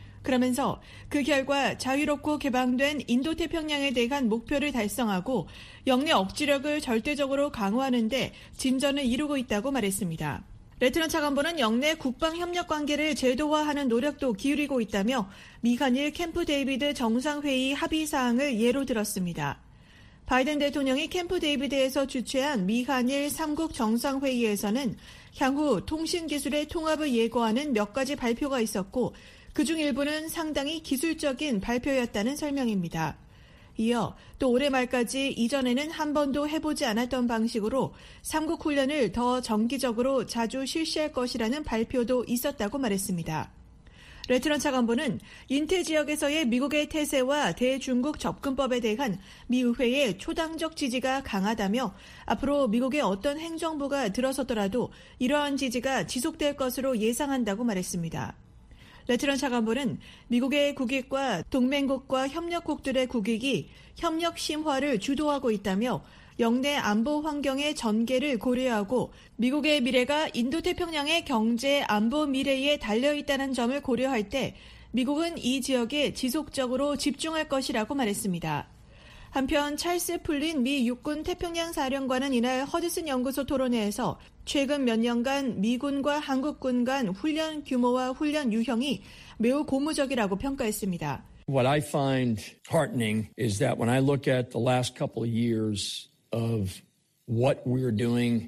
그러면서 그 결과 자유롭고 개방된 인도태평양에 대한 목표를 달성하고 영내 억지력을 절대적으로 강화하는 데 진전을 이루고 있다고 말했습니다. 레트너 차관보는 영내 국방협력관계를 제도화하는 노력도 기울이고 있다며 미한일 캠프 데이비드 정상회의 합의사항을 예로 들었습니다. 바이든 대통령이 캠프 데이비드에서 주최한 미한일 3국 정상회의에서는 향후 통신기술의 통합을 예고하는 몇 가지 발표가 있었고 그중 일부는 상당히 기술적인 발표였다는 설명입니다. 이어 또 올해 말까지 이전에는 한 번도 해보지 않았던 방식으로 3국 훈련을 더 정기적으로 자주 실시할 것이라는 발표도 있었다고 말했습니다. 레트너 차관보는 인태 지역에서의 미국의 태세와 대중국 접근법에 대한 미 의회의 초당적 지지가 강하다며 앞으로 미국의 어떤 행정부가 들어서더라도 이러한 지지가 지속될 것으로 예상한다고 말했습니다. 레트너 차관보는 미국의 국익과 동맹국과 협력국들의 국익이 협력 심화를 주도하고 있다며 영내 안보 환경의 전개를 고려하고 미국의 미래가 인도태평양의 경제 안보 미래에 달려있다는 점을 고려할 때 미국은 이 지역에 지속적으로 집중할 것이라고 말했습니다. 한편 찰스 풀린 미 육군 태평양 사령관은 이날 허드슨 연구소 토론회에서 최근 몇 년간 미군과 한국군 간 훈련 규모와 훈련 유형이 매우 고무적이라고 평가했습니다. What I find heartening is that when I look at the last couple of years of what we're doing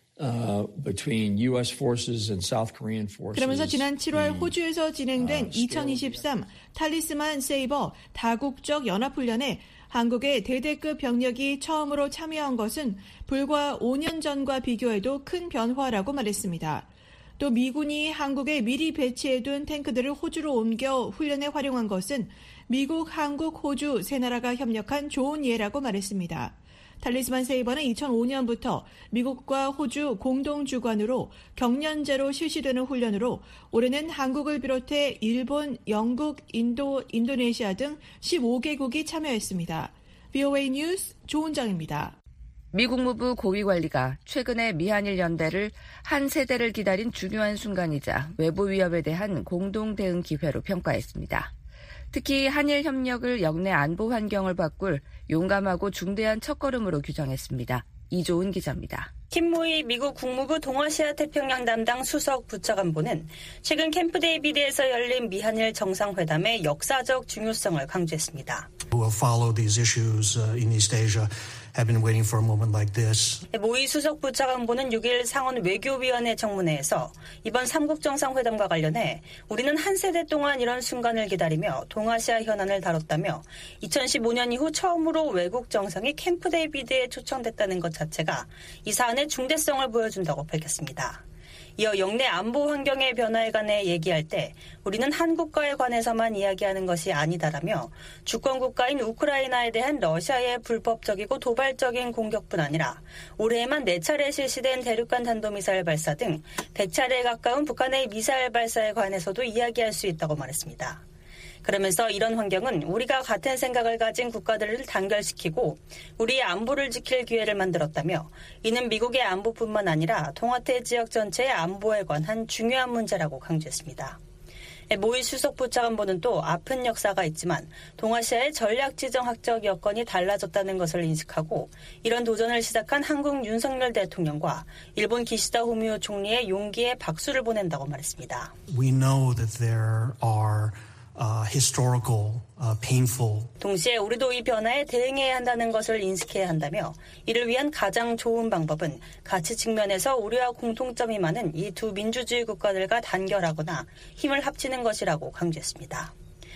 between U.S. forces and South Korean forces. 그러면서 지난 7월 호주에서 진행된 2023 탈리스만 세이버 다국적 연합훈련에 한국의 대대급 병력이 처음으로 참여한 것은 불과 5년 전과 비교해도 큰 변화라고 말했습니다. 또 미군이 한국에 미리 배치해둔 탱크들을 호주로 옮겨 훈련에 활용한 것은 미국, 한국, 호주 세 나라가 협력한 좋은 예라고 말했습니다. 탈리스만 세이버는 2005년부터 미국과 호주 공동 주관으로 경년제로 실시되는 훈련으로 올해는 한국을 비롯해 일본, 영국, 인도, 인도네시아 등 15개국이 참여했습니다. VOA 뉴스 조은정입니다. 미 국무부 고위관리가 최근에 미한일 연대를 한 세대를 기다린 중요한 순간이자 외부 위협에 대한 공동 대응 기회로 평가했습니다. 특히 한일 협력을 영내 안보 환경을 바꿀 용감하고 중대한 첫걸음으로 규정했습니다. 이조은 기자입니다. 킴무이 미국 국무부 동아시아 태평양 담당 수석 부차관보는 최근 캠프 데이비드에서 열린 미한일 정상회담의 역사적 중요성을 강조했습니다. We'll follow these issues in East Asia have been waiting for a moment like this. 모이 수석 부차관보는 6일 상원 외교위원회 청문회에서 이번 3국 정상회담과 관련해 우리는 한 세대 동안 이런 순간을 기다리며 동아시아 현안을 다뤘다며 2015년 이후 처음으로 외국 정상이 캠프 데이비드에 초청됐다는 것 자체가 이 사안의 중대성을 보여준다고 밝혔습니다. 이어 영내 안보 환경의 변화에 관해 얘기할 때 우리는 한국과에 관해서만 이야기하는 것이 아니다라며 주권국가인 우크라이나에 대한 러시아의 불법적이고 도발적인 공격뿐 아니라 올해에만 4차례 실시된 대륙간 탄도미사일 발사 등 100차례에 가까운 북한의 미사일 발사에 관해서도 이야기할 수 있다고 말했습니다. 그러면서 이런 환경은 우리가 같은 생각을 가진 국가들을 단결시키고 우리의 안보를 지킬 기회를 만들었다며 이는 미국의 안보뿐만 아니라 동아태 지역 전체의 안보에 관한 중요한 문제라고 강조했습니다. 모이 수석부차관보는 또 아픈 역사가 있지만 동아시아의 전략지정학적 여건이 달라졌다는 것을 인식하고 이런 도전을 시작한 한국 윤석열 대통령과 일본 기시다 후미오 총리의 용기에 박수를 보낸다고 말했습니다. We know that there are historical, painful. 동시에 우리도 이 변화에 대응해야 한다는 것을 인식해야 한다며 이를 위한 가장 좋은 방법은 가치 측면에서 우리와 공통점이 많은 이 두 민주주의 국가들과 단결하거나 힘을 합치는 것이라고 강조했습니다.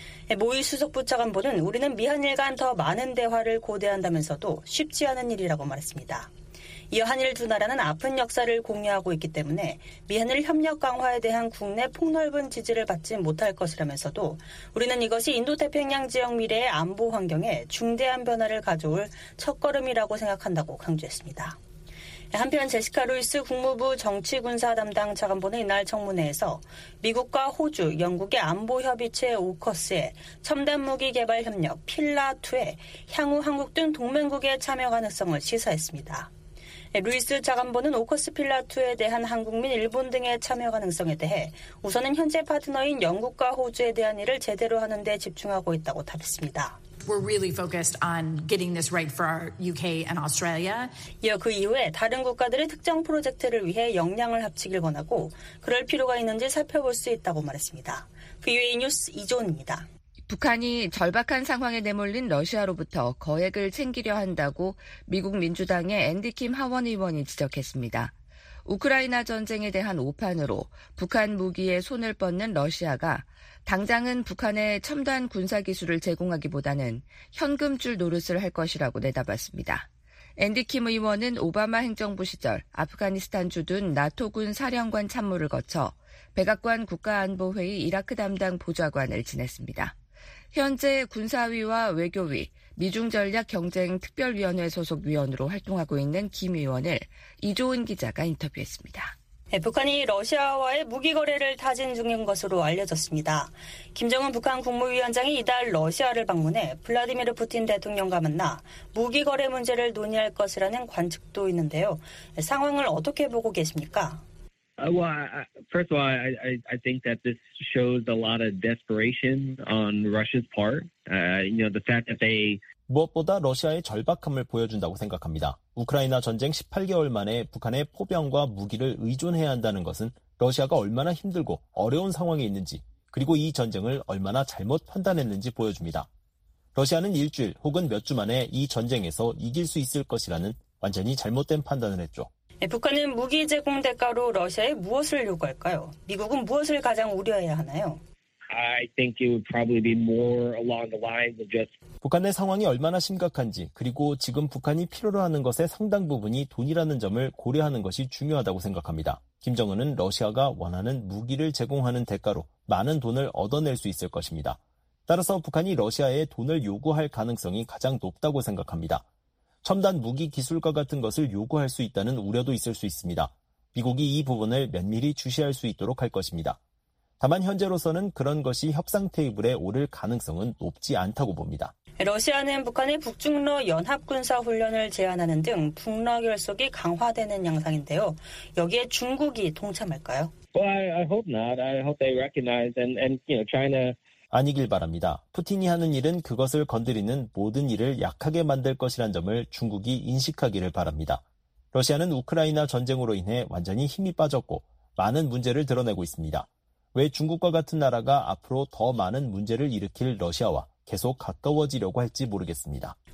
모이 수석부차관보는 우리는 미한일 간 더 많은 대화를 고대한다면서도 쉽지 않은 일이라고 말했습니다. 이어 한일 두 나라는 아픈 역사를 공유하고 있기 때문에 미한일 협력 강화에 대한 국내 폭넓은 지지를 받지 못할 것이라면서도 우리는 이것이 인도태평양 지역 미래의 안보 환경에 중대한 변화를 가져올 첫걸음이라고 생각한다고 강조했습니다. 한편 제시카 루이스 국무부 정치군사 담당 차관보는 이날 청문회에서 미국과 호주, 영국의 안보협의체 오커스의 첨단 무기 개발 협력 필라2에 향후 한국 등 동맹국의 참여 가능성을 시사했습니다. 루이스 차관보는 오커스 필라2에 대한 한국 및 일본 등의 참여 가능성에 대해 우선은 현재 파트너인 영국과 호주에 대한 일을 제대로 하는 데 집중하고 있다고 답했습니다. We're really focused on getting this right for our UK and Australia. 이어 그 이후에 다른 국가들의 특정 프로젝트를 위해 역량을 합치길 원하고 그럴 필요가 있는지 살펴볼 수 있다고 말했습니다. VOA 뉴스 이조은입니다. 북한이 절박한 상황에 내몰린 러시아로부터 거액을 챙기려 한다고 미국 민주당의 앤디 킴 하원 의원이 지적했습니다. 우크라이나 전쟁에 대한 오판으로 북한 무기에 손을 뻗는 러시아가 당장은 북한에 첨단 군사기술을 제공하기보다는 현금줄 노릇을 할 것이라고 내다봤습니다. 앤디 킴 의원은 오바마 행정부 시절 아프가니스탄 주둔 나토군 사령관 참모를 거쳐 백악관 국가안보회의 이라크 담당 보좌관을 지냈습니다. 현재 군사위와 외교위, 미중전략경쟁특별위원회 소속 위원으로 활동하고 있는 김 의원을 이조은 기자가 인터뷰했습니다. 북한이 러시아와의 무기 거래를 타진 중인 것으로 알려졌습니다. 김정은 북한 국무위원장이 이달 러시아를 방문해 블라디미르 푸틴 대통령과 만나 무기 거래 문제를 논의할 것이라는 관측도 있는데요. 상황을 어떻게 보고 계십니까? First of all, I think that this shows a lot of desperation on Russia's part. The fact that they 무엇보다 러시아의 절박함을 보여준다고 생각합니다. 우크라이나 전쟁 18개월 만에 북한의 포병과 무기를 의존해야 한다는 것은 러시아가 얼마나 힘들고 어려운 상황에 있는지 그리고 이 전쟁을 얼마나 잘못 판단했는지 보여줍니다. 러시아는 일주일 혹은 몇 주 만에 이 전쟁에서 이길 수 있을 것이라는 완전히 잘못된 판단을 했죠. 북한은 무기 제공 대가로 러시아에 무엇을 요구할까요? 미국은 무엇을 가장 우려해야 하나요? I think it would probably be more along the lines of just 북한의 상황이 얼마나 심각한지 그리고 지금 북한이 필요로 하는 것의 상당 부분이 돈이라는 점을 고려하는 것이 중요하다고 생각합니다. 김정은은 러시아가 원하는 무기를 제공하는 대가로 많은 돈을 얻어낼 수 있을 것입니다. 따라서 북한이 러시아에 돈을 요구할 가능성이 가장 높다고 생각합니다. 첨단 무기 기술과 같은 것을 요구할 수 있다는 우려도 있을 수 있습니다. 미국이 이 부분을 면밀히 주시할 수 있도록 할 것입니다. 다만 현재로서는 그런 것이 협상 테이블에 오를 가능성은 높지 않다고 봅니다. 러시아는 북한의 북중러 연합군사훈련을 제안하는 등 북러 결속이 강화되는 양상인데요. 여기에 중국이 동참할까요? Well, I hope not. I hope they recognize and China. 아니길 바랍니다. 푸틴이 하는 일은 그것을 건드리는 모든 일을 약하게 만들 것이란 점을 중국이 인식하기를 바랍니다. 러시아는 우크라이나 전쟁으로 인해 완전히 힘이 빠졌고 많은 문제를 드러내고 있습니다. 왜 중국과 같은 나라가 앞으로 더 많은 문제를 일으킬 러시아와 계속 가까워지려고 할지 모르겠습니다.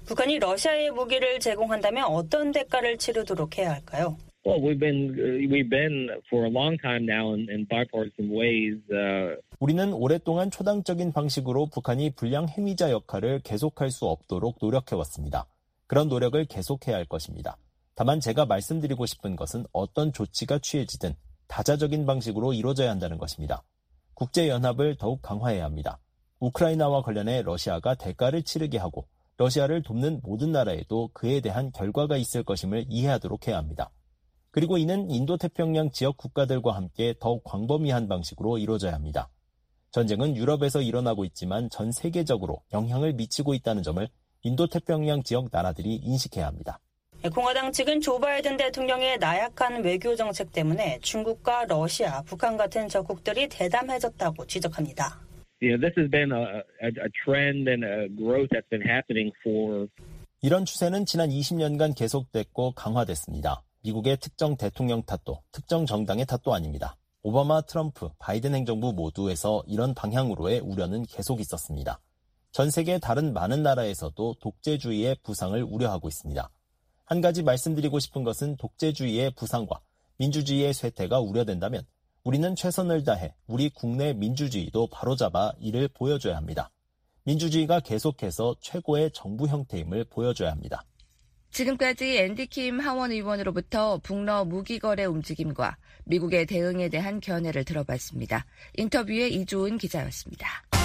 북한이 러시아에 무기를 제공한다면 어떤 대가를 치르도록 해야 할까요? Well, we've been for a long time now in bipartisan ways. 우리는 오랫동안 초당적인 방식으로 북한이 불량 행위자 역할을 계속할 수 없도록 노력해왔습니다. 그런 노력을 계속해야 할 것입니다. 다만 제가 말씀드리고 싶은 것은 어떤 조치가 취해지든 다자적인 방식으로 이루어져야 한다는 것입니다. 국제연합을 더욱 강화해야 합니다. 우크라이나와 관련해 러시아가 대가를 치르게 하고 러시아를 돕는 모든 나라에도 그에 대한 결과가 있을 것임을 이해하도록 해야 합니다. 그리고 이는 인도태평양 지역 국가들과 함께 더욱 광범위한 방식으로 이루어져야 합니다. 전쟁은 유럽에서 일어나고 있지만 전 세계적으로 영향을 미치고 있다는 점을 인도태평양 지역 나라들이 인식해야 합니다. 공화당 측은 조 바이든 대통령의 나약한 외교 정책 때문에 중국과 러시아, 북한 같은 적국들이 대담해졌다고 지적합니다. This has been a trend and a growth that's been happening for. 이런 추세는 지난 20년간 계속됐고 강화됐습니다. 미국의 특정 대통령 탓도 특정 정당의 탓도 아닙니다. 오바마, 트럼프, 바이든 행정부 모두에서 이런 방향으로의 우려는 계속 있었습니다. 전 세계 다른 많은 나라에서도 독재주의의 부상을 우려하고 있습니다. 한 가지 말씀드리고 싶은 것은 독재주의의 부상과 민주주의의 쇠퇴가 우려된다면 우리는 최선을 다해 우리 국내 민주주의도 바로잡아 이를 보여줘야 합니다. 민주주의가 계속해서 최고의 정부 형태임을 보여줘야 합니다. 지금까지 앤디킴 하원 의원으로부터 북러 무기 거래 움직임과 미국의 대응에 대한 견해를 들어봤습니다. 인터뷰에 이주은 기자였습니다.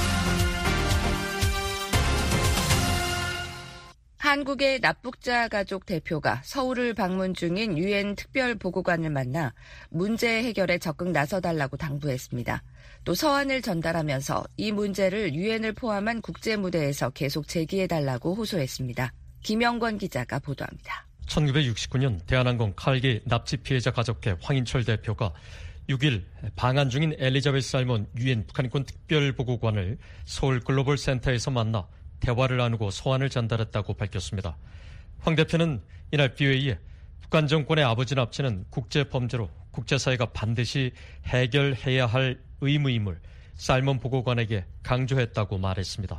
한국의 납북자 가족 대표가 서울을 방문 중인 유엔 특별보고관을 만나 문제 해결에 적극 나서달라고 당부했습니다. 또 서한을 전달하면서 이 문제를 유엔을 포함한 국제무대에서 계속 제기해달라고 호소했습니다. 김영권 기자가 보도합니다. 1969년 대한항공 칼기 납치 피해자 가족회 황인철 대표가 6일 방한 중인 엘리자베스 살몬 유엔 북한인권 특별보고관을 서울 글로벌 센터에서 만나 대화를 나누고 서한을 전달했다고 밝혔습니다. 황 대표는 이날 BOA에 북한 정권의 아버지 납치는 국제범죄로 국제사회가 반드시 해결해야 할 의무임을 살몬 보고관에게 강조했다고 말했습니다.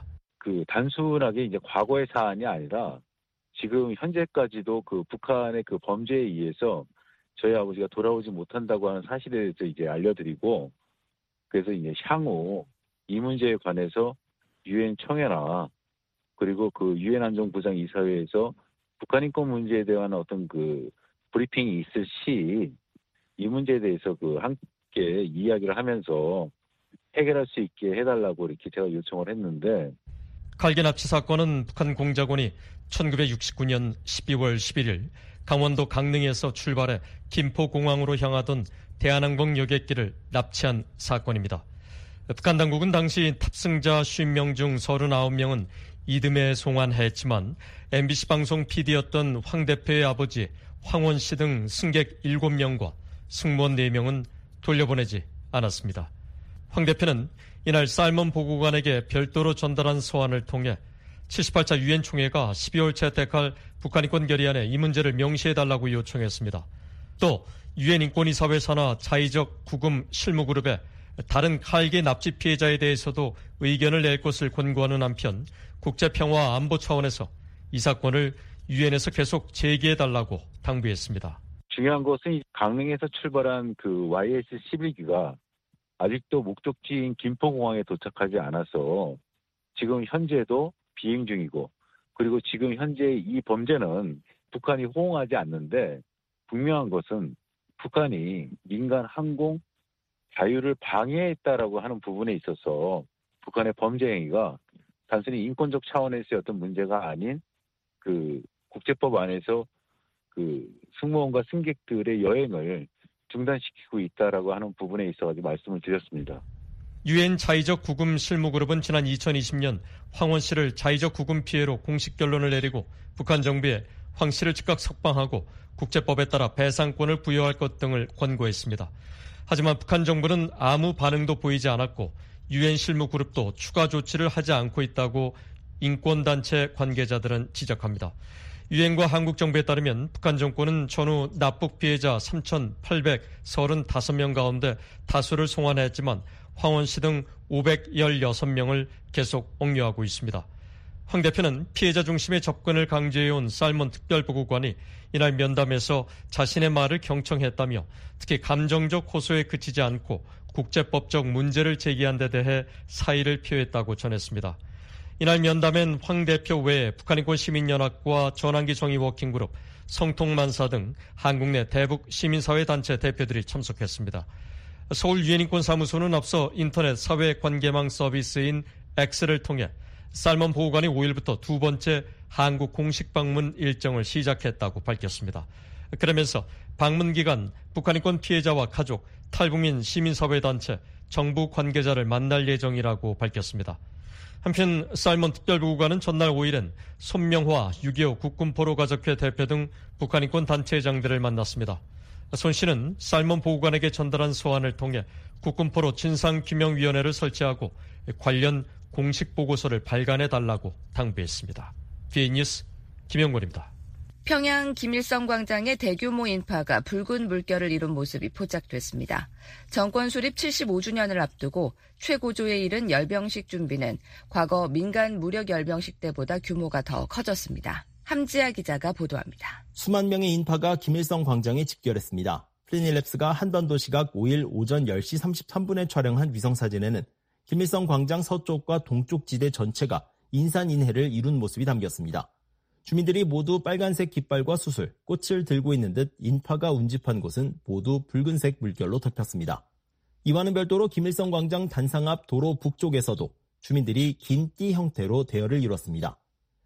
단순하게 이제 과거의 사안이 아니라 지금 현재까지도 북한의 범죄에 의해서 저희 아버지가 돌아오지 못한다고 하는 사실에 대해서 이제 알려드리고, 그래서 이제 향후 이 문제에 관해서 유엔 청회나 그리고 유엔 안전보장이사회에서 북한 인권 문제에 대한 어떤 브리핑이 있을 시 이 문제에 대해서 함께 이야기를 하면서 해결할 수 있게 해달라고 이렇게 제가 요청을 했는데, 칼기 납치 사건은 북한 공작원이 1969년 12월 11일 강원도 강릉에서 출발해 김포공항으로 향하던 대한항공 여객기를 납치한 사건입니다. 북한 당국은 당시 탑승자 50명 중 39명은 이듬해 송환했지만 MBC 방송 PD였던 황 대표의 아버지 황원 씨 등 승객 7명과 승무원 4명은 돌려보내지 않았습니다. 황 대표는 이날 살몬 보고관에게 별도로 전달한 서한을 통해 78차 유엔 총회가 12월 채택할 북한 인권 결의안에 이 문제를 명시해달라고 요청했습니다. 또 유엔 인권이사회 산하 자의적 구금 실무그룹에 다른 칼기 납치 피해자에 대해서도 의견을 낼 것을 권고하는 한편 국제평화 안보 차원에서 이 사건을 유엔에서 계속 제기해달라고 당부했습니다. 중요한 것은 강릉에서 출발한 YS-11기가 아직도 목적지인 김포공항에 도착하지 않아서 지금 현재도 비행 중이고, 그리고 지금 현재 이 범죄는 북한이 호응하지 않는데, 분명한 것은 북한이 민간 항공 자유를 방해했다라고 하는 부분에 있어서 북한의 범죄 행위가 단순히 인권적 차원에서의 어떤 문제가 아닌 국제법 안에서 승무원과 승객들의 여행을 중단시키고 있다라고 하는 부분에 있어가지고 말씀을 드렸습니다. 유엔 자의적 구금 실무그룹은 지난 2020년 황원 씨를 자의적 구금 피해로 공식 결론을 내리고 북한 정부에 황 씨를 즉각 석방하고 국제법에 따라 배상권을 부여할 것 등을 권고했습니다. 하지만 북한 정부는 아무 반응도 보이지 않았고 유엔 실무그룹도 추가 조치를 하지 않고 있다고 인권단체 관계자들은 지적합니다. 유엔과 한국 정부에 따르면 북한 정권은 전후 납북 피해자 3,835명 가운데 다수를 송환했지만 황원 씨 등 516명을 계속 억류하고 있습니다. 황 대표는 피해자 중심의 접근을 강조해온 살몬 특별보고관이 이날 면담에서 자신의 말을 경청했다며 특히 감정적 호소에 그치지 않고 국제법적 문제를 제기한 데 대해 사의를 표했다고 전했습니다. 이날 면담엔 황 대표 외에 북한인권 시민연합과 전환기 정의워킹그룹, 성통만사 등 한국 내 대북 시민사회단체 대표들이 참석했습니다. 서울 유엔인권사무소는 앞서 인터넷 사회관계망 서비스인 X를 통해 살몬 보고관이 5일부터 두 번째 한국 공식 방문 일정을 시작했다고 밝혔습니다. 그러면서 방문 기간 북한인권 피해자와 가족, 탈북민 시민사회단체, 정부 관계자를 만날 예정이라고 밝혔습니다. 한편 살몬 특별보고관은 전날 5일엔 손명화 6.25 국군포로 가족회 대표 등 북한인권 단체장들을 만났습니다. 손 씨는 살몬 보고관에게 전달한 소환을 통해 국군포로 진상규명위원회를 설치하고 관련 공식 보고서를 발간해달라고 당부했습니다. BN뉴스 김영권입니다. 평양 김일성 광장의 대규모 인파가 붉은 물결을 이룬 모습이 포착됐습니다. 정권 수립 75주년을 앞두고 최고조에 이른 열병식 준비는 과거 민간 무력 열병식 때보다 규모가 더 커졌습니다. 함지아 기자가 보도합니다. 수만 명의 인파가 김일성 광장에 집결했습니다. 플리닐랩스가 한반도 시각 5일 오전 10시 33분에 촬영한 위성사진에는 김일성 광장 서쪽과 동쪽 지대 전체가 인산인해를 이룬 모습이 담겼습니다. 주민들이 모두 빨간색 깃발과 수술, 꽃을 들고 있는 듯 인파가 운집한 곳은 모두 붉은색 물결로 덮였습니다. 이와는 별도로 김일성 광장 단상 앞 도로 북쪽에서도 주민들이 긴 띠 형태로 대열을 이뤘습니다.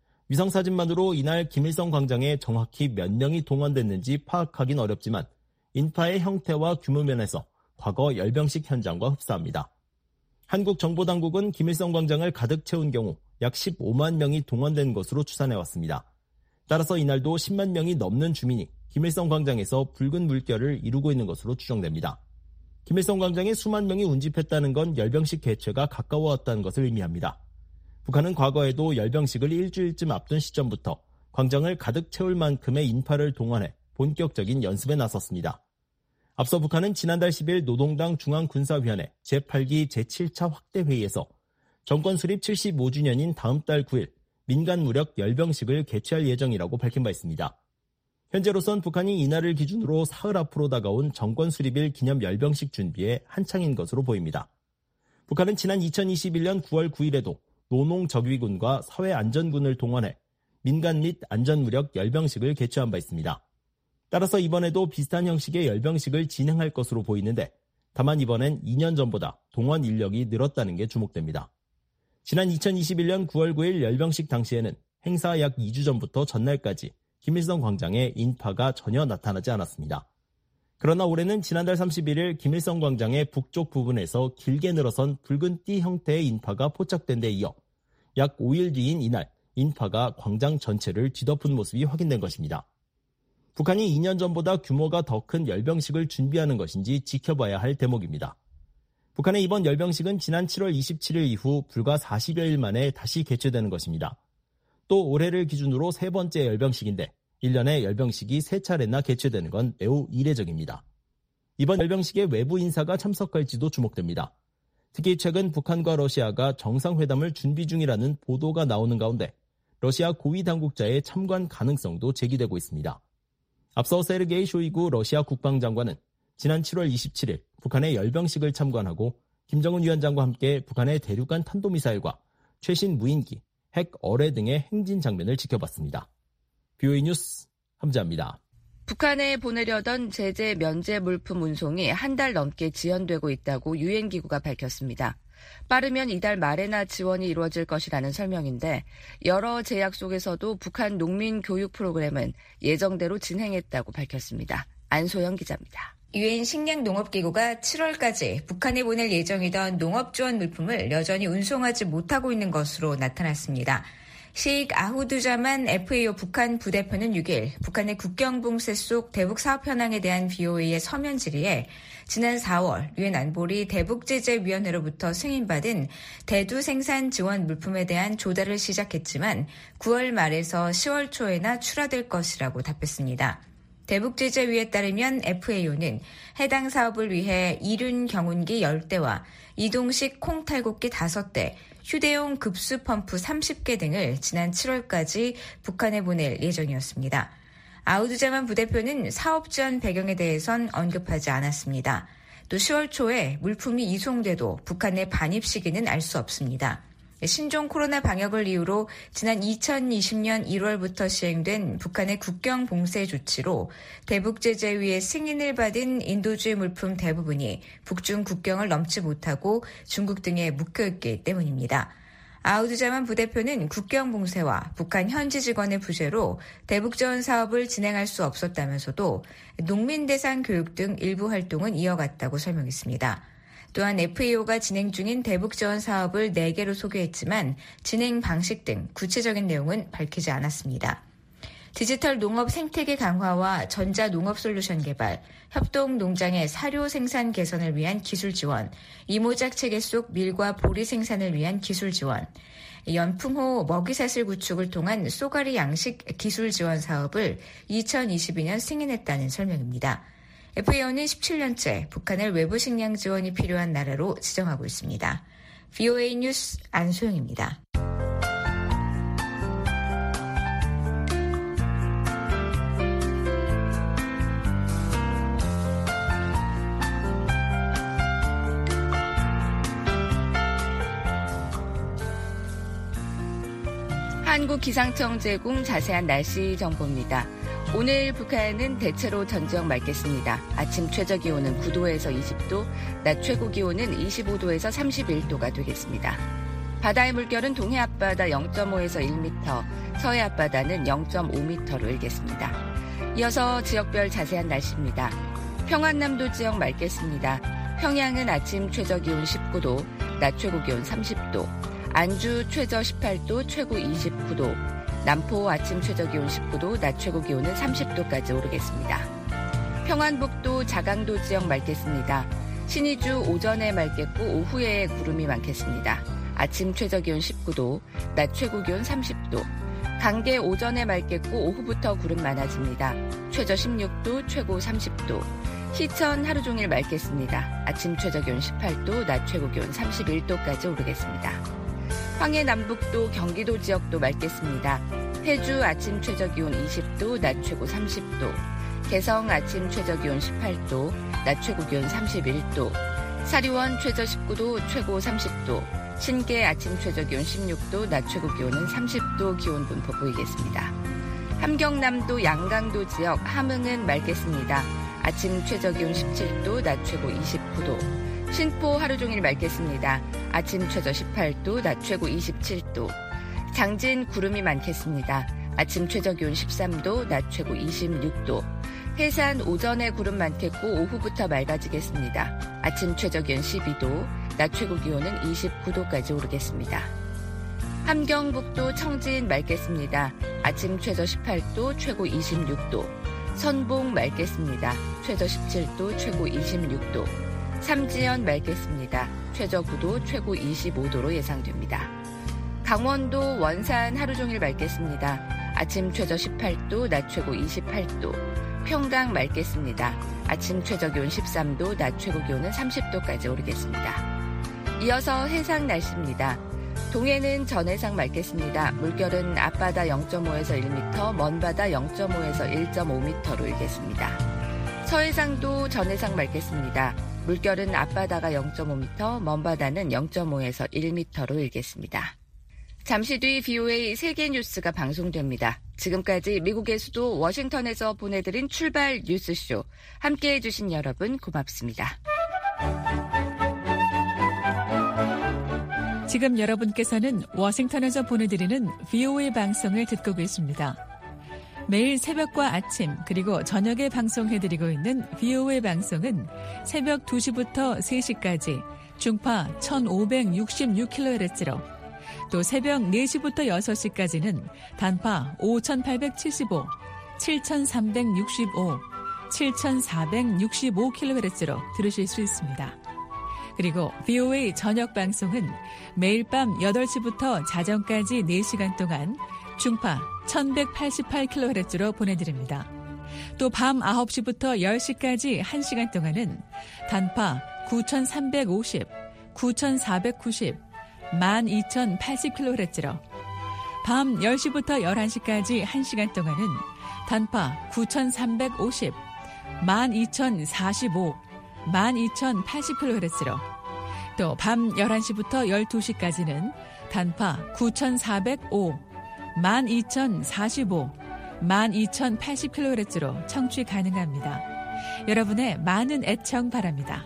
위성사진만으로 이날 김일성 광장에 정확히 몇 명이 동원됐는지 파악하긴 어렵지만 인파의 형태와 규모 면에서 과거 열병식 현장과 흡사합니다. 한국 정보당국은 김일성 광장을 가득 채운 경우 약 15만 명이 동원된 것으로 추산해왔습니다. 따라서 이날도 10만 명이 넘는 주민이 김일성 광장에서 붉은 물결을 이루고 있는 것으로 추정됩니다. 김일성 광장에 수만 명이 운집했다는 건 열병식 개최가 가까워왔다는 것을 의미합니다. 북한은 과거에도 열병식을 일주일쯤 앞둔 시점부터 광장을 가득 채울 만큼의 인파를 동원해 본격적인 연습에 나섰습니다. 앞서 북한은 지난달 10일 노동당 중앙군사위원회 제8기 제7차 확대회의에서 정권 수립 75주년인 다음 달 9일 민간 무력 열병식을 개최할 예정이라고 밝힌 바 있습니다. 현재로선 북한이 이날을 기준으로 사흘 앞으로 다가온 정권 수립일 기념 열병식 준비에 한창인 것으로 보입니다. 북한은 지난 2021년 9월 9일에도 노농적위군과 사회안전군을 동원해 민간 및 안전무력 열병식을 개최한 바 있습니다. 따라서 이번에도 비슷한 형식의 열병식을 진행할 것으로 보이는데 다만 이번엔 2년 전보다 동원 인력이 늘었다는 게 주목됩니다. 지난 2021년 9월 9일 열병식 당시에는 행사 약 2주 전부터 전날까지 김일성 광장에 인파가 전혀 나타나지 않았습니다. 그러나 올해는 지난달 31일 김일성 광장의 북쪽 부분에서 길게 늘어선 붉은 띠 형태의 인파가 포착된 데 이어 약 5일 뒤인 이날 인파가 광장 전체를 뒤덮은 모습이 확인된 것입니다. 북한이 2년 전보다 규모가 더 큰 열병식을 준비하는 것인지 지켜봐야 할 대목입니다. 북한의 이번 열병식은 지난 7월 27일 이후 불과 40여일 만에 다시 개최되는 것입니다. 또 올해를 기준으로 세 번째 열병식인데 1년에 열병식이 3차례나 개최되는 건 매우 이례적입니다. 이번 열병식에 외부 인사가 참석할지도 주목됩니다. 특히 최근 북한과 러시아가 정상회담을 준비 중이라는 보도가 나오는 가운데 러시아 고위 당국자의 참관 가능성도 제기되고 있습니다. 앞서 세르게이 쇼이구 러시아 국방장관은 지난 7월 27일 북한의 열병식을 참관하고 김정은 위원장과 함께 북한의 대륙간 탄도미사일과 최신 무인기, 핵 어뢰 등의 행진 장면을 지켜봤습니다. BOE 뉴스 함지아입니다. 북한에 보내려던 제재 면제 물품 운송이 한 달 넘게 지연되고 있다고 유엔기구가 밝혔습니다. 빠르면 이달 말에나 지원이 이루어질 것이라는 설명인데 여러 제약 속에서도 북한 농민 교육 프로그램은 예정대로 진행했다고 밝혔습니다. 안소영 기자입니다. 유엔 식량농업기구가 7월까지 북한에 보낼 예정이던 농업 지원 물품을 여전히 운송하지 못하고 있는 것으로 나타났습니다. 셰이크 아후두자만 FAO 북한 부대표는 6일 북한의 국경붕세 속 대북 사업 현황에 대한 BOA의 서면 질의에 지난 4월 유엔 안보리 대북제재위원회로부터 승인받은 대두 생산 지원 물품에 대한 조달을 시작했지만 9월 말에서 10월 초에나 출하될 것이라고 답했습니다. 대북제재위에 따르면 FAO는 해당 사업을 위해 이륜 경운기 10대와 이동식 콩탈곡기 5대, 휴대용 급수 펌프 30개 등을 지난 7월까지 북한에 보낼 예정이었습니다. 아우두자만 부대표는 사업 지원 배경에 대해선 언급하지 않았습니다. 또 10월 초에 물품이 이송돼도 북한의 반입 시기는 알 수 없습니다. 신종 코로나 방역을 이유로 지난 2020년 1월부터 시행된 북한의 국경 봉쇄 조치로 대북제재위의 승인을 받은 인도주의 물품 대부분이 북중 국경을 넘지 못하고 중국 등에 묶여있기 때문입니다. 아우두자만 부대표는 국경 봉쇄와 북한 현지 직원의 부재로 대북 지원 사업을 진행할 수 없었다면서도 농민 대상 교육 등 일부 활동은 이어갔다고 설명했습니다. 또한 FAO가 진행 중인 대북 지원 사업을 4개로 소개했지만 진행 방식 등 구체적인 내용은 밝히지 않았습니다. 디지털 농업 생태계 강화와 전자농업 솔루션 개발, 협동 농장의 사료 생산 개선을 위한 기술 지원, 이모작 체계 속 밀과 보리 생산을 위한 기술 지원, 연풍호 먹이사슬 구축을 통한 쏘가리 양식 기술 지원 사업을 2022년 승인했다는 설명입니다. FAO는 17년째 북한을 외부 식량 지원이 필요한 나라로 지정하고 있습니다. VOA 뉴스 안소영입니다. 한국기상청 제공 자세한 날씨 정보입니다. 오늘 북한은 대체로 전 지역 맑겠습니다. 아침 최저기온은 9도에서 20도, 낮 최고기온은 25도에서 31도가 되겠습니다. 바다의 물결은 동해 앞바다 0.5에서 1m, 서해 앞바다는 0.5m로 일겠습니다. 이어서 지역별 자세한 날씨입니다. 평안남도 지역 맑겠습니다. 평양은 아침 최저기온 19도, 낮 최고기온 30도, 안주 최저 18도, 최고 29도, 남포 아침 최저기온 19도, 낮 최고기온은 30도까지 오르겠습니다. 평안북도 자강도 지역 맑겠습니다. 신의주 오전에 맑겠고 오후에 구름이 많겠습니다. 아침 최저기온 19도, 낮 최고기온 30도, 강계 오전에 맑겠고 오후부터 구름 많아집니다. 최저 16도, 최고 30도, 희천 하루 종일 맑겠습니다. 아침 최저기온 18도, 낮 최고기온 31도까지 오르겠습니다. 황해 남북도 경기도 지역도 맑겠습니다. 해주 아침 최저기온 20도, 낮 최고 30도, 개성 아침 최저기온 18도, 낮 최고기온 31도, 사리원 최저 19도, 최고 30도, 신계 아침 최저기온 16도, 낮 최고기온은 30도 기온 분포 보이겠습니다. 함경남도 양강도 지역 함흥은 맑겠습니다. 아침 최저기온 17도, 낮 최고 29도, 신포 하루 종일 맑겠습니다. 아침 최저 18도, 낮 최고 27도. 장진 구름이 많겠습니다. 아침 최저기온 13도, 낮 최고 26도. 해산 오전에 구름 많겠고 오후부터 맑아지겠습니다. 아침 최저기온 12도, 낮 최고기온은 29도까지 오르겠습니다. 함경북도 청진 맑겠습니다. 아침 최저 18도, 최고 26도. 선봉 맑겠습니다. 최저 17도, 최고 26도. 삼지연 맑겠습니다. 최저 9도, 최고 25도로 예상됩니다. 강원도 원산 하루 종일 맑겠습니다. 아침 최저 18도, 낮 최고 28도. 평강 맑겠습니다. 아침 최저기온 13도, 낮 최고기온은 30도까지 오르겠습니다. 이어서 해상 날씨입니다. 동해는 전해상 맑겠습니다. 물결은 앞바다 0.5에서 1m, 먼바다 0.5에서 1.5m로 일겠습니다. 서해상도 전해상 맑겠습니다. 물결은 앞바다가 0.5m, 먼바다는 0.5에서 1m로 일겠습니다. 잠시 뒤 VOA 세계 뉴스가 방송됩니다. 지금까지 미국의 수도 워싱턴에서 보내드린 출발 뉴스쇼. 함께해 주신 여러분 고맙습니다. 지금 여러분께서는 워싱턴에서 보내드리는 VOA 방송을 듣고 계십니다. 매일 새벽과 아침 그리고 저녁에 방송해드리고 있는 VOA 방송은 새벽 2시부터 3시까지 중파 1566kHz로 또 새벽 4시부터 6시까지는 단파 5875, 7365, 7465kHz로 들으실 수 있습니다. 그리고 VOA 저녁 방송은 매일 밤 8시부터 자정까지 4시간 동안 중파 1188kHz로 보내드립니다. 또 밤 9시부터 10시까지 1시간 동안은 단파 9350, 9490, 12,080kHz로 밤 10시부터 11시까지 1시간 동안은 단파 9,350, 12,045, 12,080kHz로 또 밤 11시부터 12시까지는 단파 9,405, 12,045, 12,080kHz로 청취 가능합니다. 여러분의 많은 애청 바랍니다.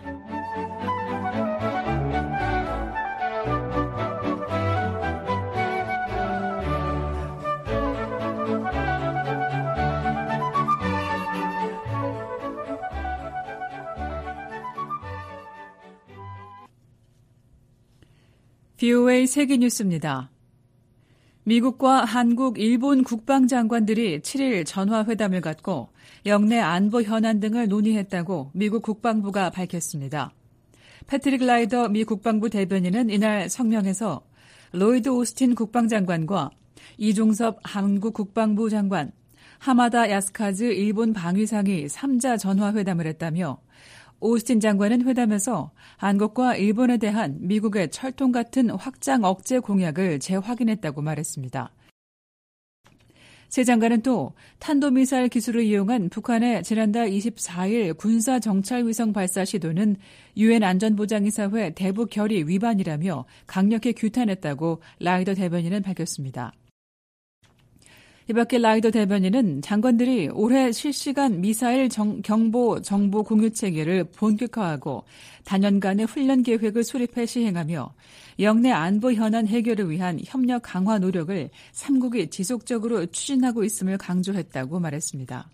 VOA 세계뉴스입니다. 미국과 한국, 일본 국방장관들이 7일 전화회담을 갖고 영내 안보 현안 등을 논의했다고 미국 국방부가 밝혔습니다. 패트릭 라이더 미 국방부 대변인은 이날 성명에서 로이드 오스틴 국방장관과 이종섭 한국 국방부 장관, 하마다 야스카즈 일본 방위상이 3자 전화회담을 했다며 오스틴 장관은 회담에서 한국과 일본에 대한 미국의 철통 같은 확장 억제 공약을 재확인했다고 말했습니다. 세 장관은 또 탄도미사일 기술을 이용한 북한의 지난달 24일 군사 정찰위성 발사 시도는 유엔 안전보장이사회 대북 결의 위반이라며 강력히 규탄했다고 라이더 대변인은 밝혔습니다. 이 밖에 라이더 대변인은 장관들이 올해 실시간 미사일 경보 정보 공유 체계를 본격화하고 단연간의 훈련 계획을 수립해 시행하며 영내 안보 현안 해결을 위한 협력 강화 노력을 3국이 지속적으로 추진하고 있음을 강조했다고 말했습니다.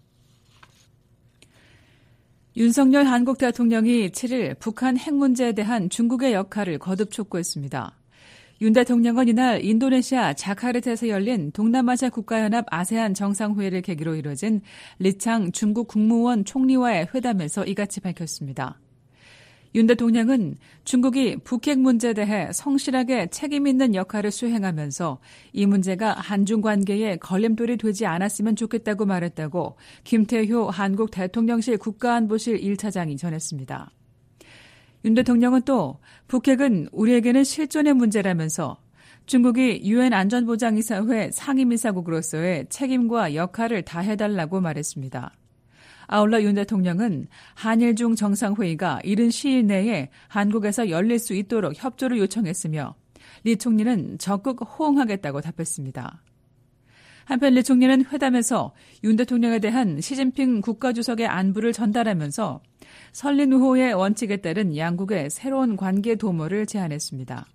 윤석열 한국 대통령이 7일 북한 핵 문제에 대한 중국의 역할을 거듭 촉구했습니다. 윤 대통령은 이날 인도네시아 자카르타에서 열린 동남아시아 국가연합 아세안 정상회의를 계기로 이뤄진 리창 중국 국무원 총리와의 회담에서 이같이 밝혔습니다. 윤 대통령은 중국이 북핵 문제에 대해 성실하게 책임 있는 역할을 수행하면서 이 문제가 한중 관계에 걸림돌이 되지 않았으면 좋겠다고 말했다고 김태효 한국 대통령실 국가안보실 1차장이 전했습니다. 윤 대통령은 또 북핵은 우리에게는 실존의 문제라면서 중국이 유엔 안전보장이사회 상임이사국으로서의 책임과 역할을 다해달라고 말했습니다. 아울러 윤 대통령은 한일중 정상회의가 이른 시일 내에 한국에서 열릴 수 있도록 협조를 요청했으며 리 총리는 적극 호응하겠다고 답했습니다. 한편 리 총리는 회담에서 윤 대통령에 대한 시진핑 국가주석의 안부를 전달하면서 설린우호의 원칙에 따른 양국의 새로운 관계 도모를 제안했습니다.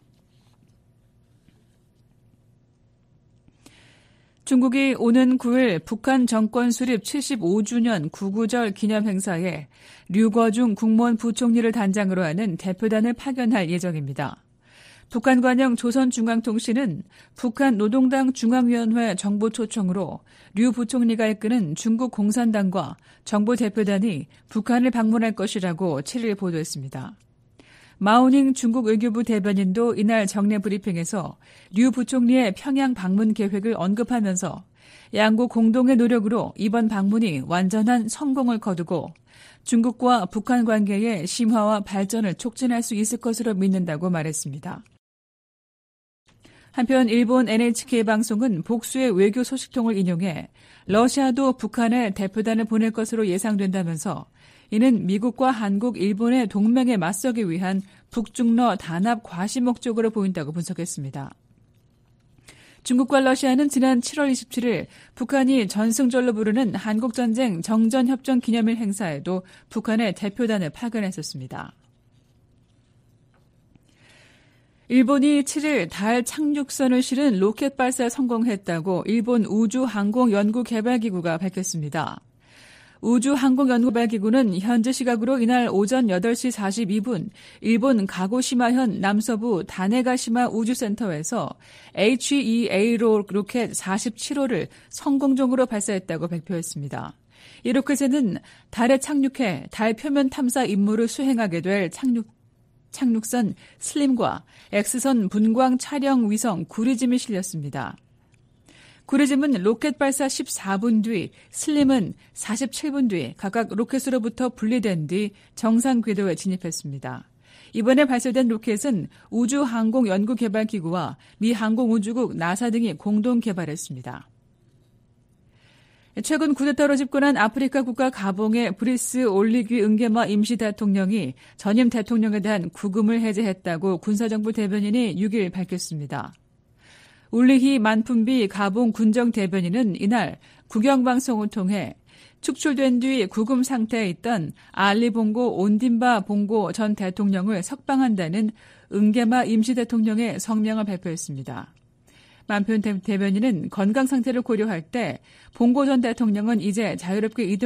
중국이 오는 9일 북한 정권 수립 75주년 구구절 기념 행사에 류거중 국무원 부총리를 단장으로 하는 대표단을 파견할 예정입니다. 북한 관영 조선중앙통신은 북한 노동당 중앙위원회 정보 초청으로 류 부총리가 이끄는 중국 공산당과 정보 대표단이 북한을 방문할 것이라고 7일 보도했습니다. 마오닝 중국 외교부 대변인도 이날 정례 브리핑에서 류 부총리의 평양 방문 계획을 언급하면서 양국 공동의 노력으로 이번 방문이 완전한 성공을 거두고 중국과 북한 관계의 심화와 발전을 촉진할 수 있을 것으로 믿는다고 말했습니다. 한편 일본 NHK 방송은 복수의 외교 소식통을 인용해 러시아도 북한에 대표단을 보낼 것으로 예상된다면서 이는 미국과 한국, 일본의 동맹에 맞서기 위한 북중러 단합 과시 목적으로 보인다고 분석했습니다. 중국과 러시아는 지난 7월 27일 북한이 전승절로 부르는 한국전쟁 정전협정 기념일 행사에도 북한의 대표단을 파견했었습니다. 일본이 7일 달 착륙선을 실은 로켓 발사에 성공했다고 일본 우주항공연구개발기구가 밝혔습니다. 우주항공연구개발기구는 현지 시각으로 이날 오전 8시 42분 일본 가고시마현 남서부 다네가시마 우주센터에서 HEA 로켓 47호를 성공적으로 발사했다고 발표했습니다. 이 로켓에는 달에 착륙해 달 표면 탐사 임무를 수행하게 될 착륙선 슬림과 X선 분광 촬영 위성 구리즘이 실렸습니다. 구리즘은 로켓 발사 14분 뒤, 슬림은 47분 뒤 각각 로켓으로부터 분리된 뒤 정상 궤도에 진입했습니다. 이번에 발사된 로켓은 우주항공연구개발기구와 미 항공우주국 나사 등이 공동 개발했습니다. 최근 쿠데타로 집권한 아프리카 국가 가봉의 브리스 올리귀 은게마 임시 대통령이 전임 대통령에 대한 구금을 해제했다고 군사정부 대변인이 6일 밝혔습니다. 울리히 만품비 가봉 군정 대변인은 이날 국영방송을 통해 축출된 뒤 구금 상태에 있던 알리 봉고 온딘바 봉고 전 대통령을 석방한다는 은게마 임시 대통령의 성명을 발표했습니다. 만편 대변인은 건강 상태를 고려할 때 봉고 전 대통령은 이제 자유롭게 이동